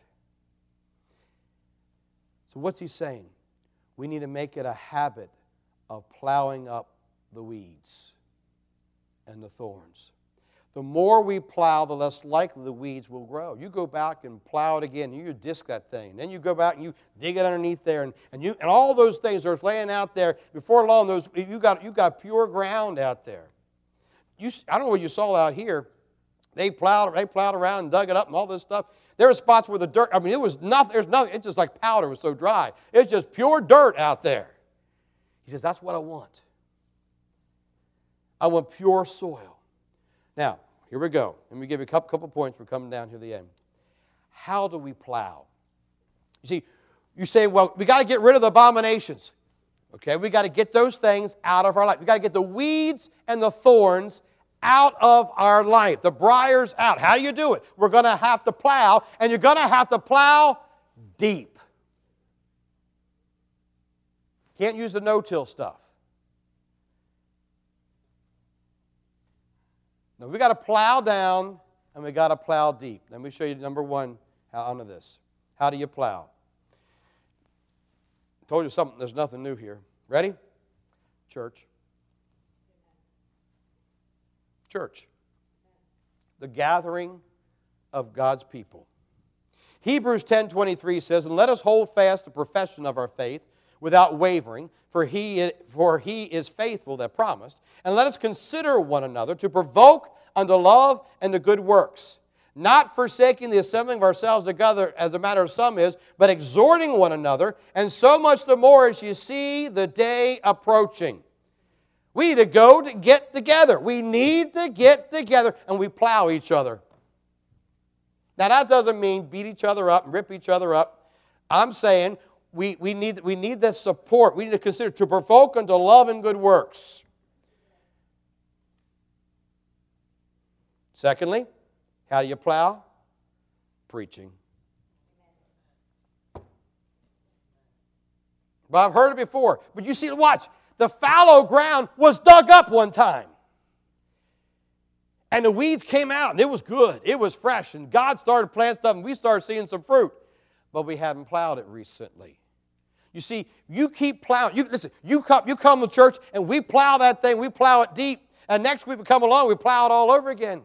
Speaker 1: So what's he saying? We need to make it a habit of plowing up the weeds and the thorns. The more we plow, the less likely the weeds will grow. You go back and plow it again, and you disc that thing. Then you go back and you dig it underneath there, and, and, you, and all those things are laying out there. Before long, those you got, you got pure ground out there. You, I don't know what you saw out here. They plowed, they plowed around and dug it up and all this stuff. There were spots where the dirt, I mean, it was nothing, there's nothing, it's just like powder, it was so dry. It's just pure dirt out there. He says, that's what I want. I want pure soil. Now, here we go. Let me give you a couple, couple points. We're coming down to the end. How do we plow? You see, you say, well, we got to get rid of the abominations. Okay, we got to get those things out of our life. We got to get the weeds and the thorns out of our life. The briars out. How do you do it? We're going to have to plow, and you're going to have to plow deep. Can't use the no-till stuff. Now, we got to plow down and we got to plow deep. Let me show you number one how under this. How do you plow? I told you something, there's nothing new here. Ready? Church. Church. The gathering of God's people. Hebrews ten twenty-three says, "And let us hold fast the profession of our faith without wavering, for he, for he is faithful that promised. And let us consider one another to provoke unto love and to good works, not forsaking the assembling of ourselves together as the matter of some is, but exhorting one another, and so much the more as you see the day approaching." We need to go to get together. We need to get together, and we plow each other. Now, that doesn't mean beat each other up and rip each other up. I'm saying we, we, need, we need that support. We need to consider to provoke unto love and good works. Secondly, how do you plow? Preaching. But I've heard it before. But you see, watch. The fallow ground was dug up one time. And the weeds came out, and it was good. It was fresh, and God started planting stuff, and we started seeing some fruit. But we haven't plowed it recently. You see, you keep plowing. You, listen, you come, you come to church, and we plow that thing. We plow it deep. And next week we come along, we plow it all over again.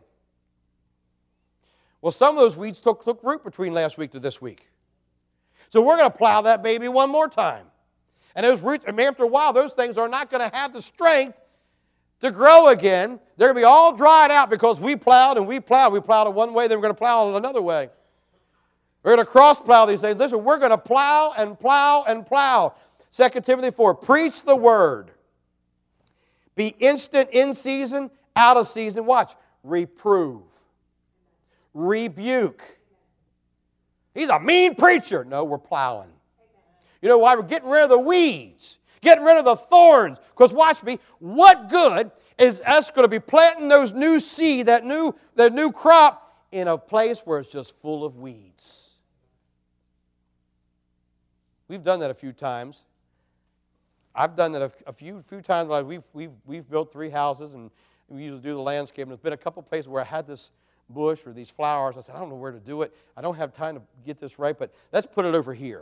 Speaker 1: Well, some of those weeds took, took root between last week to this week. So we're going to plow that baby one more time. And those roots, I mean, after a while, those things are not going to have the strength to grow again. They're going to be all dried out because we plowed and we plowed. We plowed it one way, then we're going to plow it another way. We're going to cross-plow these things. Listen, we're going to plow and plow and plow. Second Timothy four, preach the word. Be instant in season, out of season. Watch. Reprove. Rebuke. He's a mean preacher. No, we're plowing. You know why? We're getting rid of the weeds, getting rid of the thorns. Because watch me, what good is us going to be planting those new seed, that new, that new crop, in a place where it's just full of weeds? We've done that a few times. I've done that a, a few few times. We've, we've, we've built three houses, and we usually do the landscape. And there's been a couple places where I had this bush or these flowers. I said, I don't know where to do it. I don't have time to get this right, but let's put it over here.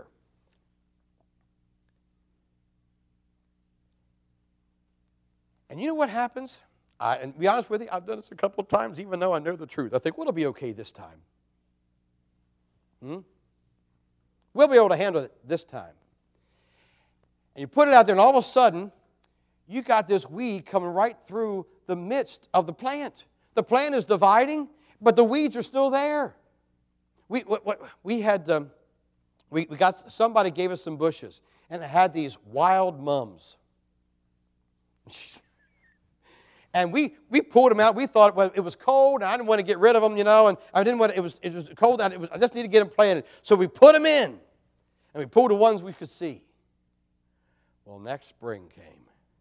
Speaker 1: And you know what happens? I, and to be honest with you, I've done this a couple of times, even though I know the truth. I think, well, it'll be okay this time. Hmm? We'll be able to handle it this time. And you put it out there, and all of a sudden, you got this weed coming right through the midst of the plant. The plant is dividing, but the weeds are still there. We, we, we had, um, we, we got, somebody gave us some bushes, and it had these wild mums. And we, we pulled them out. We thought, well, it was cold, and I didn't want to get rid of them, you know, and I didn't want to, it was, it was cold, and it was, I just needed to get them planted. So we put them in, and we pulled the ones we could see. Well, next spring came,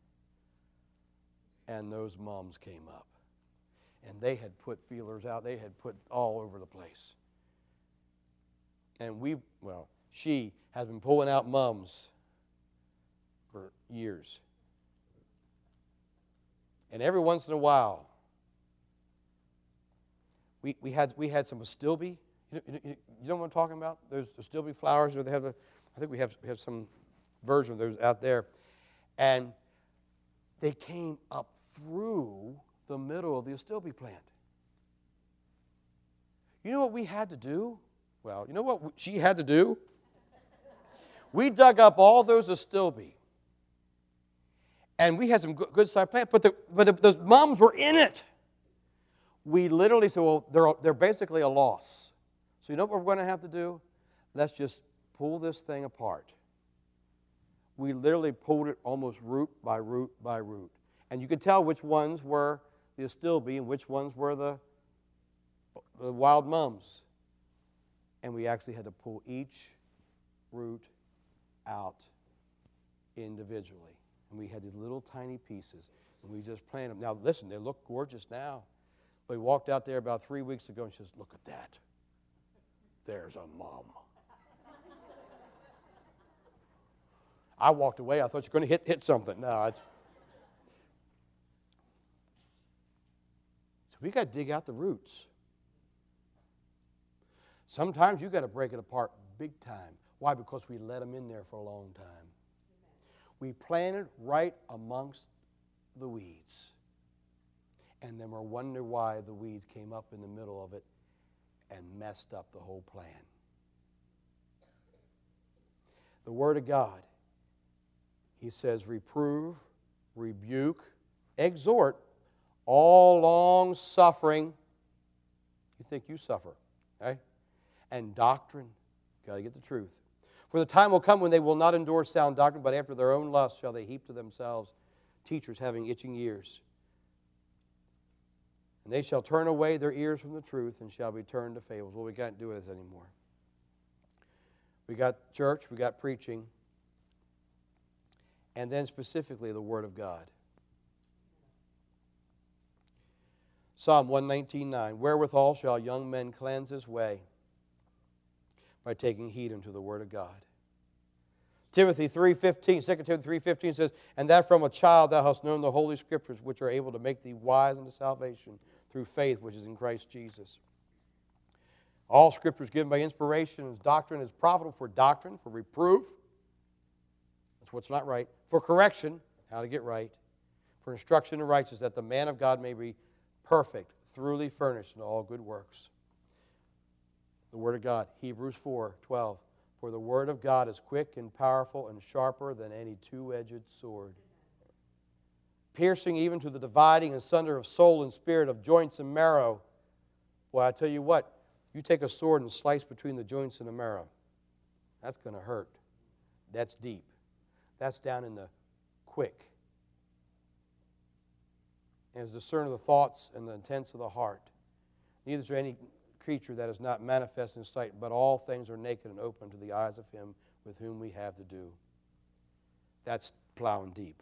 Speaker 1: and those mums came up. And they had put feelers out. They had put all over the place. And we, well, she has been pulling out mums for years. And every once in a while, we, we, had, we had some astilbe. You know, you know what I'm talking about? There's astilbe flowers. Or they have a, I think we have, we have some version of those out there. And they came up through the middle of the astilbe plant. You know what we had to do? Well, you know what she had to do? We dug up all those astilbe. And we had some good, good sized plants, but the, but the, the mums were in it. We literally said, well, they're, they're basically a loss. So you know what we're going to have to do? Let's just pull this thing apart. We literally pulled it almost root by root by root. And you could tell which ones were the astilbe and which ones were the, the wild mums. And we actually had to pull each root out individually. And we had these little tiny pieces, and we just planted them. Now, listen, they look gorgeous now. But we walked out there about three weeks ago, and she says, look at that. There's a mum. I walked away. I thought you were going to hit, hit something. No, it's... So we got to dig out the roots. Sometimes you got to break it apart big time. Why? Because we let them in there for a long time. We planted right amongst the weeds. And then we're wondering why the weeds came up in the middle of it and messed up the whole plan. The Word of God, He says, reprove, rebuke, exhort, all long suffering. You think you suffer, okay? And doctrine. Got to get the truth. For the time will come when they will not endure sound doctrine, but after their own lust shall they heap to themselves teachers having itching ears. And they shall turn away their ears from the truth and shall be turned to fables. Well, we can't do this anymore. We got church, we got preaching, and then specifically the Word of God. Psalm one nineteen, nine. Wherewithal shall young men cleanse his way? By taking heed unto the Word of God. Timothy three fifteen, Second Timothy three fifteen says, and that from a child thou hast known the Holy Scriptures, which are able to make thee wise unto salvation through faith which is in Christ Jesus. All Scripture is given by inspiration, and doctrine is profitable for doctrine, for reproof. That's what's not right. For correction, how to get right. For instruction in righteousness, that the man of God may be perfect, thoroughly furnished in all good works. The Word of God, Hebrews four twelve. For the Word of God is quick and powerful and sharper than any two-edged sword, piercing even to the dividing asunder of soul and spirit, of joints and marrow. Well, I tell you what, you take a sword and slice between the joints and the marrow. That's going to hurt. That's deep. That's down in the quick. And is discern of the thoughts and the intents of the heart. Neither is there any creature that is not manifest in sight, but all things are naked and open to the eyes of Him with whom we have to do. That's plowing deep.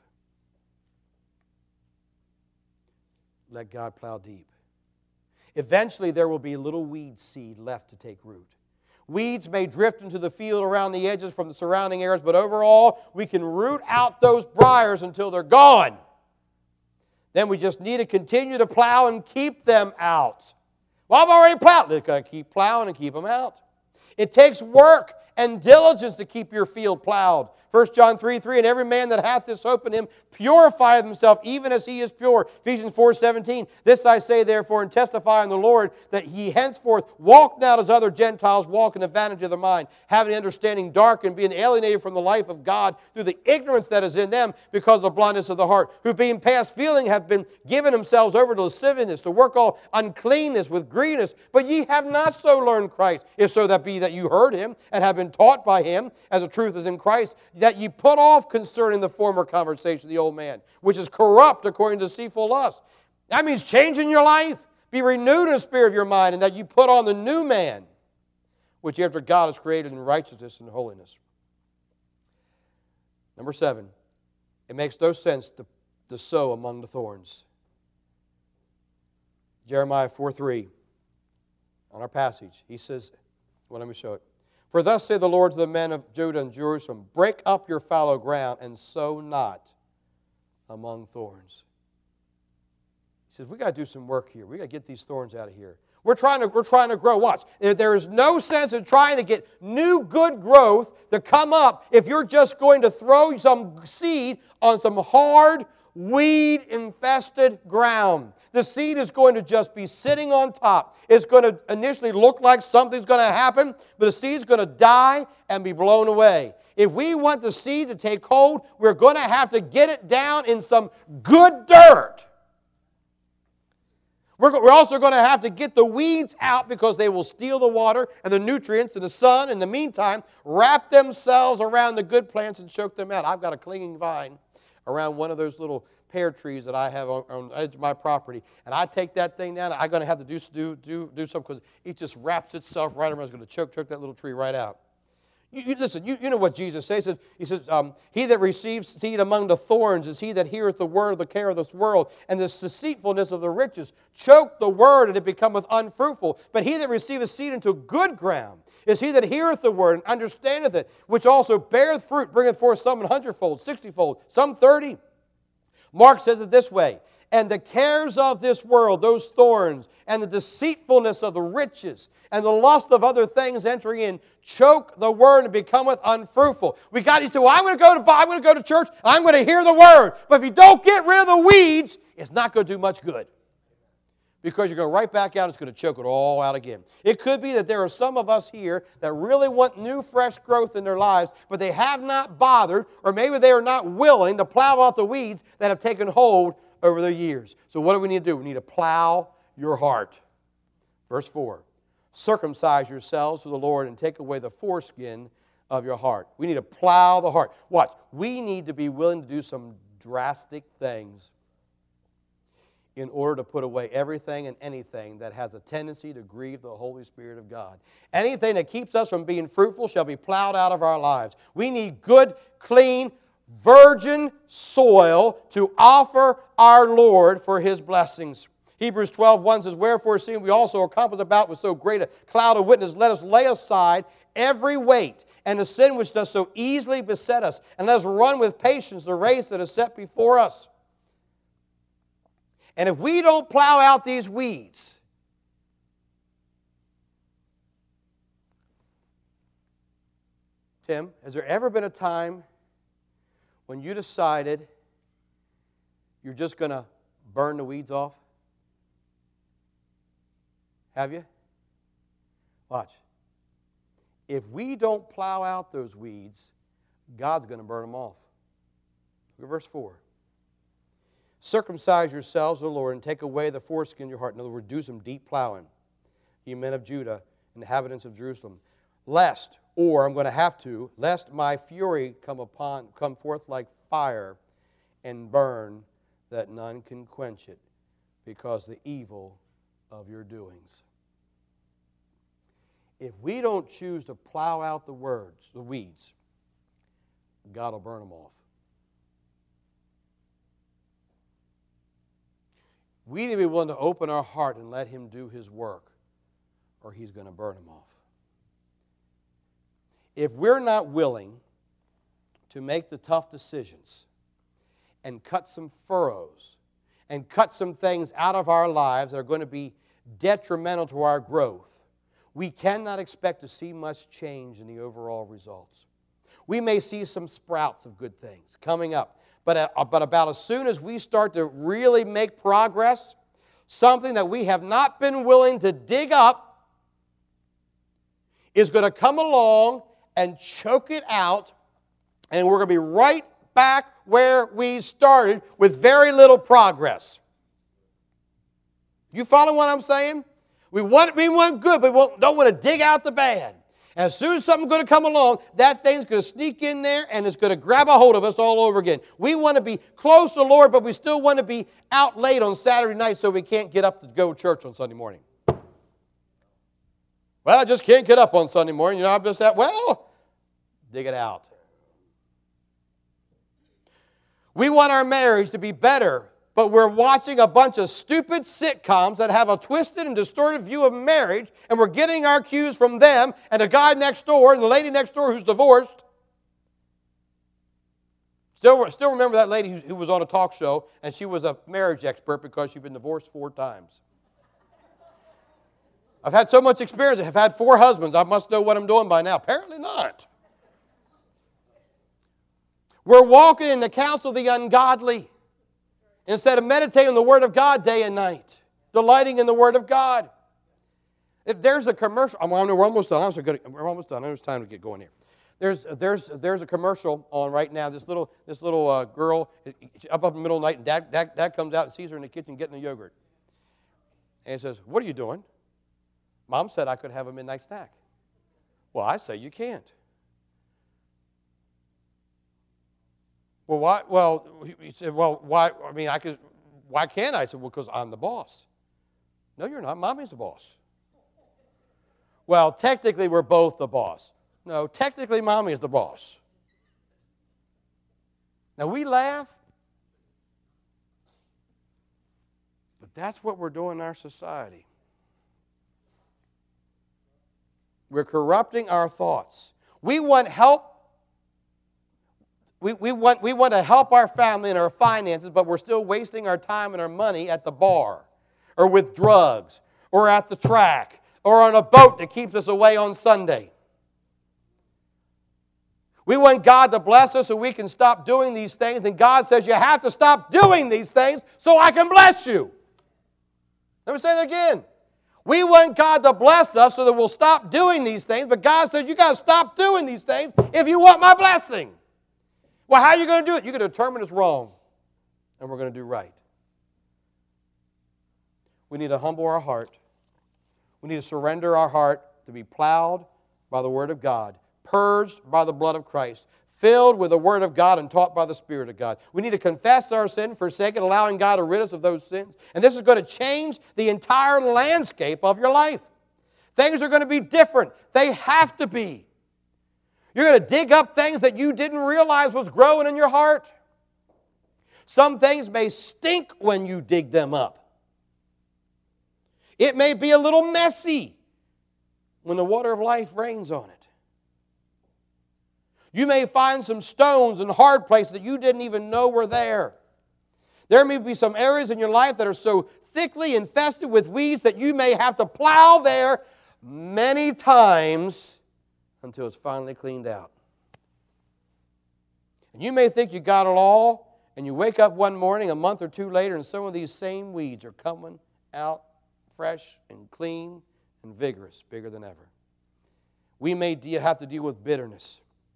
Speaker 1: Let God plow deep. Eventually there will be little weed seed left to take root. Weeds may drift into the field around the edges from the surrounding areas, but overall we can root out those briars until they're gone. Then we just need to continue to plow and keep them out. Well, I've already plowed. They've got to keep plowing and keep them out. It takes work and diligence to keep your field plowed. First John three three, and every man that hath this hope in Him purifieth himself, even as he is pure. Ephesians four seventeen, this I say therefore, and testify in the Lord, that ye henceforth walk not as other Gentiles walk in the vanity of the mind, having understanding darkened, being alienated from the life of God through the ignorance that is in them, because of the blindness of the heart, who being past feeling have been given themselves over to lasciviousness, to work all uncleanness with greediness. But ye have not so learned Christ, if so that be that you heard Him, and have been taught by Him, as the truth is in Christ, that ye put off concerning the former conversation the old man, which is corrupt according to deceitful lust. That means changing your life. Be renewed in the spirit of your mind, and that you put on the new man, which after God is created in righteousness and holiness. Number seven, it makes no sense to, to sow among the thorns. Jeremiah four three, on our passage, he says, well, let me show it. For thus saith the Lord to the men of Judah and Jerusalem, break up your fallow ground and sow not among thorns. He says, we got to do some work here. We got to get these thorns out of here. We're trying to, we're trying to grow. Watch. There is no sense in trying to get new good growth to come up if you're just going to throw some seed on some hard, weed-infested ground. The seed is going to just be sitting on top. It's going to initially look like something's going to happen, but the seed's going to die and be blown away. If we want the seed to take hold, we're going to have to get it down in some good dirt. We're also going to have to get the weeds out because they will steal the water and the nutrients and the sun. In the meantime, wrap themselves around the good plants and choke them out. I've got a clinging vine around one of those little pear trees that I have on, on the edge of my property. And I take that thing down, I'm going to have to do, do, do, do something because it just wraps itself right around. It's going to choke, choke that little tree right out. You, you, listen, you, you know what Jesus says. He says, he says um, he that receives seed among the thorns is he that heareth the word of the care of this world, and the deceitfulness of the riches choke the word, and it becometh unfruitful. But he that receiveth seed into good ground is he that heareth the word and understandeth it, which also beareth fruit, bringeth forth some an hundredfold, sixtyfold, some thirty. Mark says it this way, And the cares of this world, those thorns, and the deceitfulness of the riches, and the lust of other things entering in, choke the word and becometh unfruitful. We got, you say, well, I'm going to go to I'm going to go to church, I'm going to hear the word. But if you don't get rid of the weeds, it's not going to do much good. Because you're going to right back out, it's going to choke it all out again. It could be that there are some of us here that really want new, fresh growth in their lives, but they have not bothered, or maybe they are not willing to plow out the weeds that have taken hold over the years. So what do we need to do? We need to plow your heart. Verse four, circumcise yourselves to the Lord and take away the foreskin of your heart. We need to plow the heart. Watch, we need to be willing to do some drastic things in order to put away everything and anything that has a tendency to grieve the Holy Spirit of God. Anything that keeps us from being fruitful shall be plowed out of our lives. We need good, clean, virgin soil to offer our Lord for His blessings. Hebrews twelve one says, wherefore, seeing we also are compassed about with so great a cloud of witnesses, let us lay aside every weight and the sin which does so easily beset us, and let us run with patience the race that is set before us. And if we don't plow out these weeds, Tim, has there ever been a time when you decided you're just going to burn the weeds off? Have you? Watch. If we don't plow out those weeds, God's going to burn them off. Look at verse four. Circumcise yourselves, O Lord, and take away the foreskin of your heart. In other words, do some deep plowing, ye men of Judah, inhabitants of Jerusalem. Lest, or I'm going to have to, lest my fury come upon, come forth like fire and burn, that none can quench it, because the evil of your doings. If we don't choose to plow out the words, the weeds, God will burn them off. We need to be willing to open our heart and let Him do His work, or He's going to burn them off. If we're not willing to make the tough decisions and cut some furrows and cut some things out of our lives that are going to be detrimental to our growth, we cannot expect to see much change in the overall results. We may see some sprouts of good things coming up, but, uh, but about as soon as we start to really make progress, something that we have not been willing to dig up is going to come along and choke it out, and we're going to be right back where we started with very little progress. You follow what I'm saying? We want, we want good, but we don't want to dig out the bad. As soon as something's going to come along, that thing's going to sneak in there and it's going to grab a hold of us all over again. We want to be close to the Lord, but we still want to be out late on Saturday night so we can't get up to go to church on Sunday morning. Well, I just can't get up on Sunday morning. You know, I'm just that, well, dig it out. We want our marriage to be better, but we're watching a bunch of stupid sitcoms that have a twisted and distorted view of marriage, and we're getting our cues from them and the guy next door and the lady next door who's divorced. Still, still remember that lady who, who was on a talk show, and she was a marriage expert because she'd been divorced four times. I've had so much experience. I've had four husbands. I must know what I'm doing by now. Apparently not. We're walking in the counsel of the ungodly instead of meditating on the Word of God day and night, delighting in the Word of God. If there's a commercial, I'm, we're almost done. I'm so good. We're almost done. There's time to get going here. There's, there's, there's a commercial on right now. This little, this little uh, girl up up in the middle of the night, and dad, dad, dad comes out and sees her in the kitchen getting the yogurt. And he says, "What are you doing?" "Mom said I could have a midnight snack." "Well, I say you can't." Well, why? Well, he said, "Well, why? I mean, I could. Why can't I?" I said, "Well, because I'm the boss." "No, you're not. Mommy's the boss." "Well, technically, we're both the boss." "No, technically, Mommy is the boss." Now we laugh, but that's what we're doing in our society. We're corrupting our thoughts. We want help. We, we, want, we want to help our family and our finances, but we're still wasting our time and our money at the bar or with drugs or at the track or on a boat that keeps us away on Sunday. We want God to bless us so we can stop doing these things, and God says you have to stop doing these things so I can bless you. Let me say that again. We want God to bless us so that we'll stop doing these things, but God says you got to stop doing these things if you want my blessing. Well, how are you going to do it? You're going to determine it's wrong, and we're going to do right. We need to humble our heart. We need to surrender our heart to be plowed by the Word of God, purged by the blood of Christ, filled with the Word of God and taught by the Spirit of God. We need to confess our sin, forsake it, allowing God to rid us of those sins. And this is going to change the entire landscape of your life. Things are going to be different. They have to be. You're going to dig up things that you didn't realize was growing in your heart. Some things may stink when you dig them up. It may be a little messy when the water of life rains on it. You may find some stones and hard places that you didn't even know were there. There may be some areas in your life that are so thickly infested with weeds that you may have to plow there many times until it's finally cleaned out. And you may think you got it all, and you wake up one morning a month or two later and some of these same weeds are coming out fresh and clean and vigorous, bigger than ever. We may have to deal with bitterness.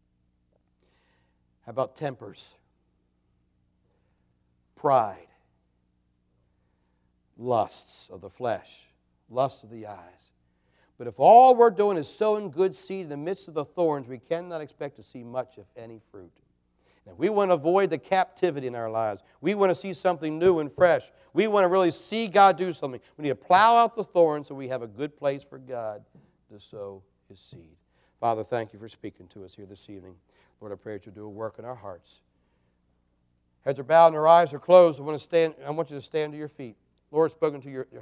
Speaker 1: How about tempers? Pride. Lusts of the flesh. Lusts of the eyes. But if all we're doing is sowing good seed in the midst of the thorns, we cannot expect to see much, if any, fruit. Now, we want to avoid the captivity in our lives. We want to see something new and fresh. We want to really see God do something. We need to plow out the thorns so we have a good place for God to sow His seed. Father, thank you for speaking to us here this evening. Lord, I pray that you'll do a work in our hearts. Heads are bowed and our eyes are closed. I want, to stand, I want you to stand to your feet. Lord, spoken to your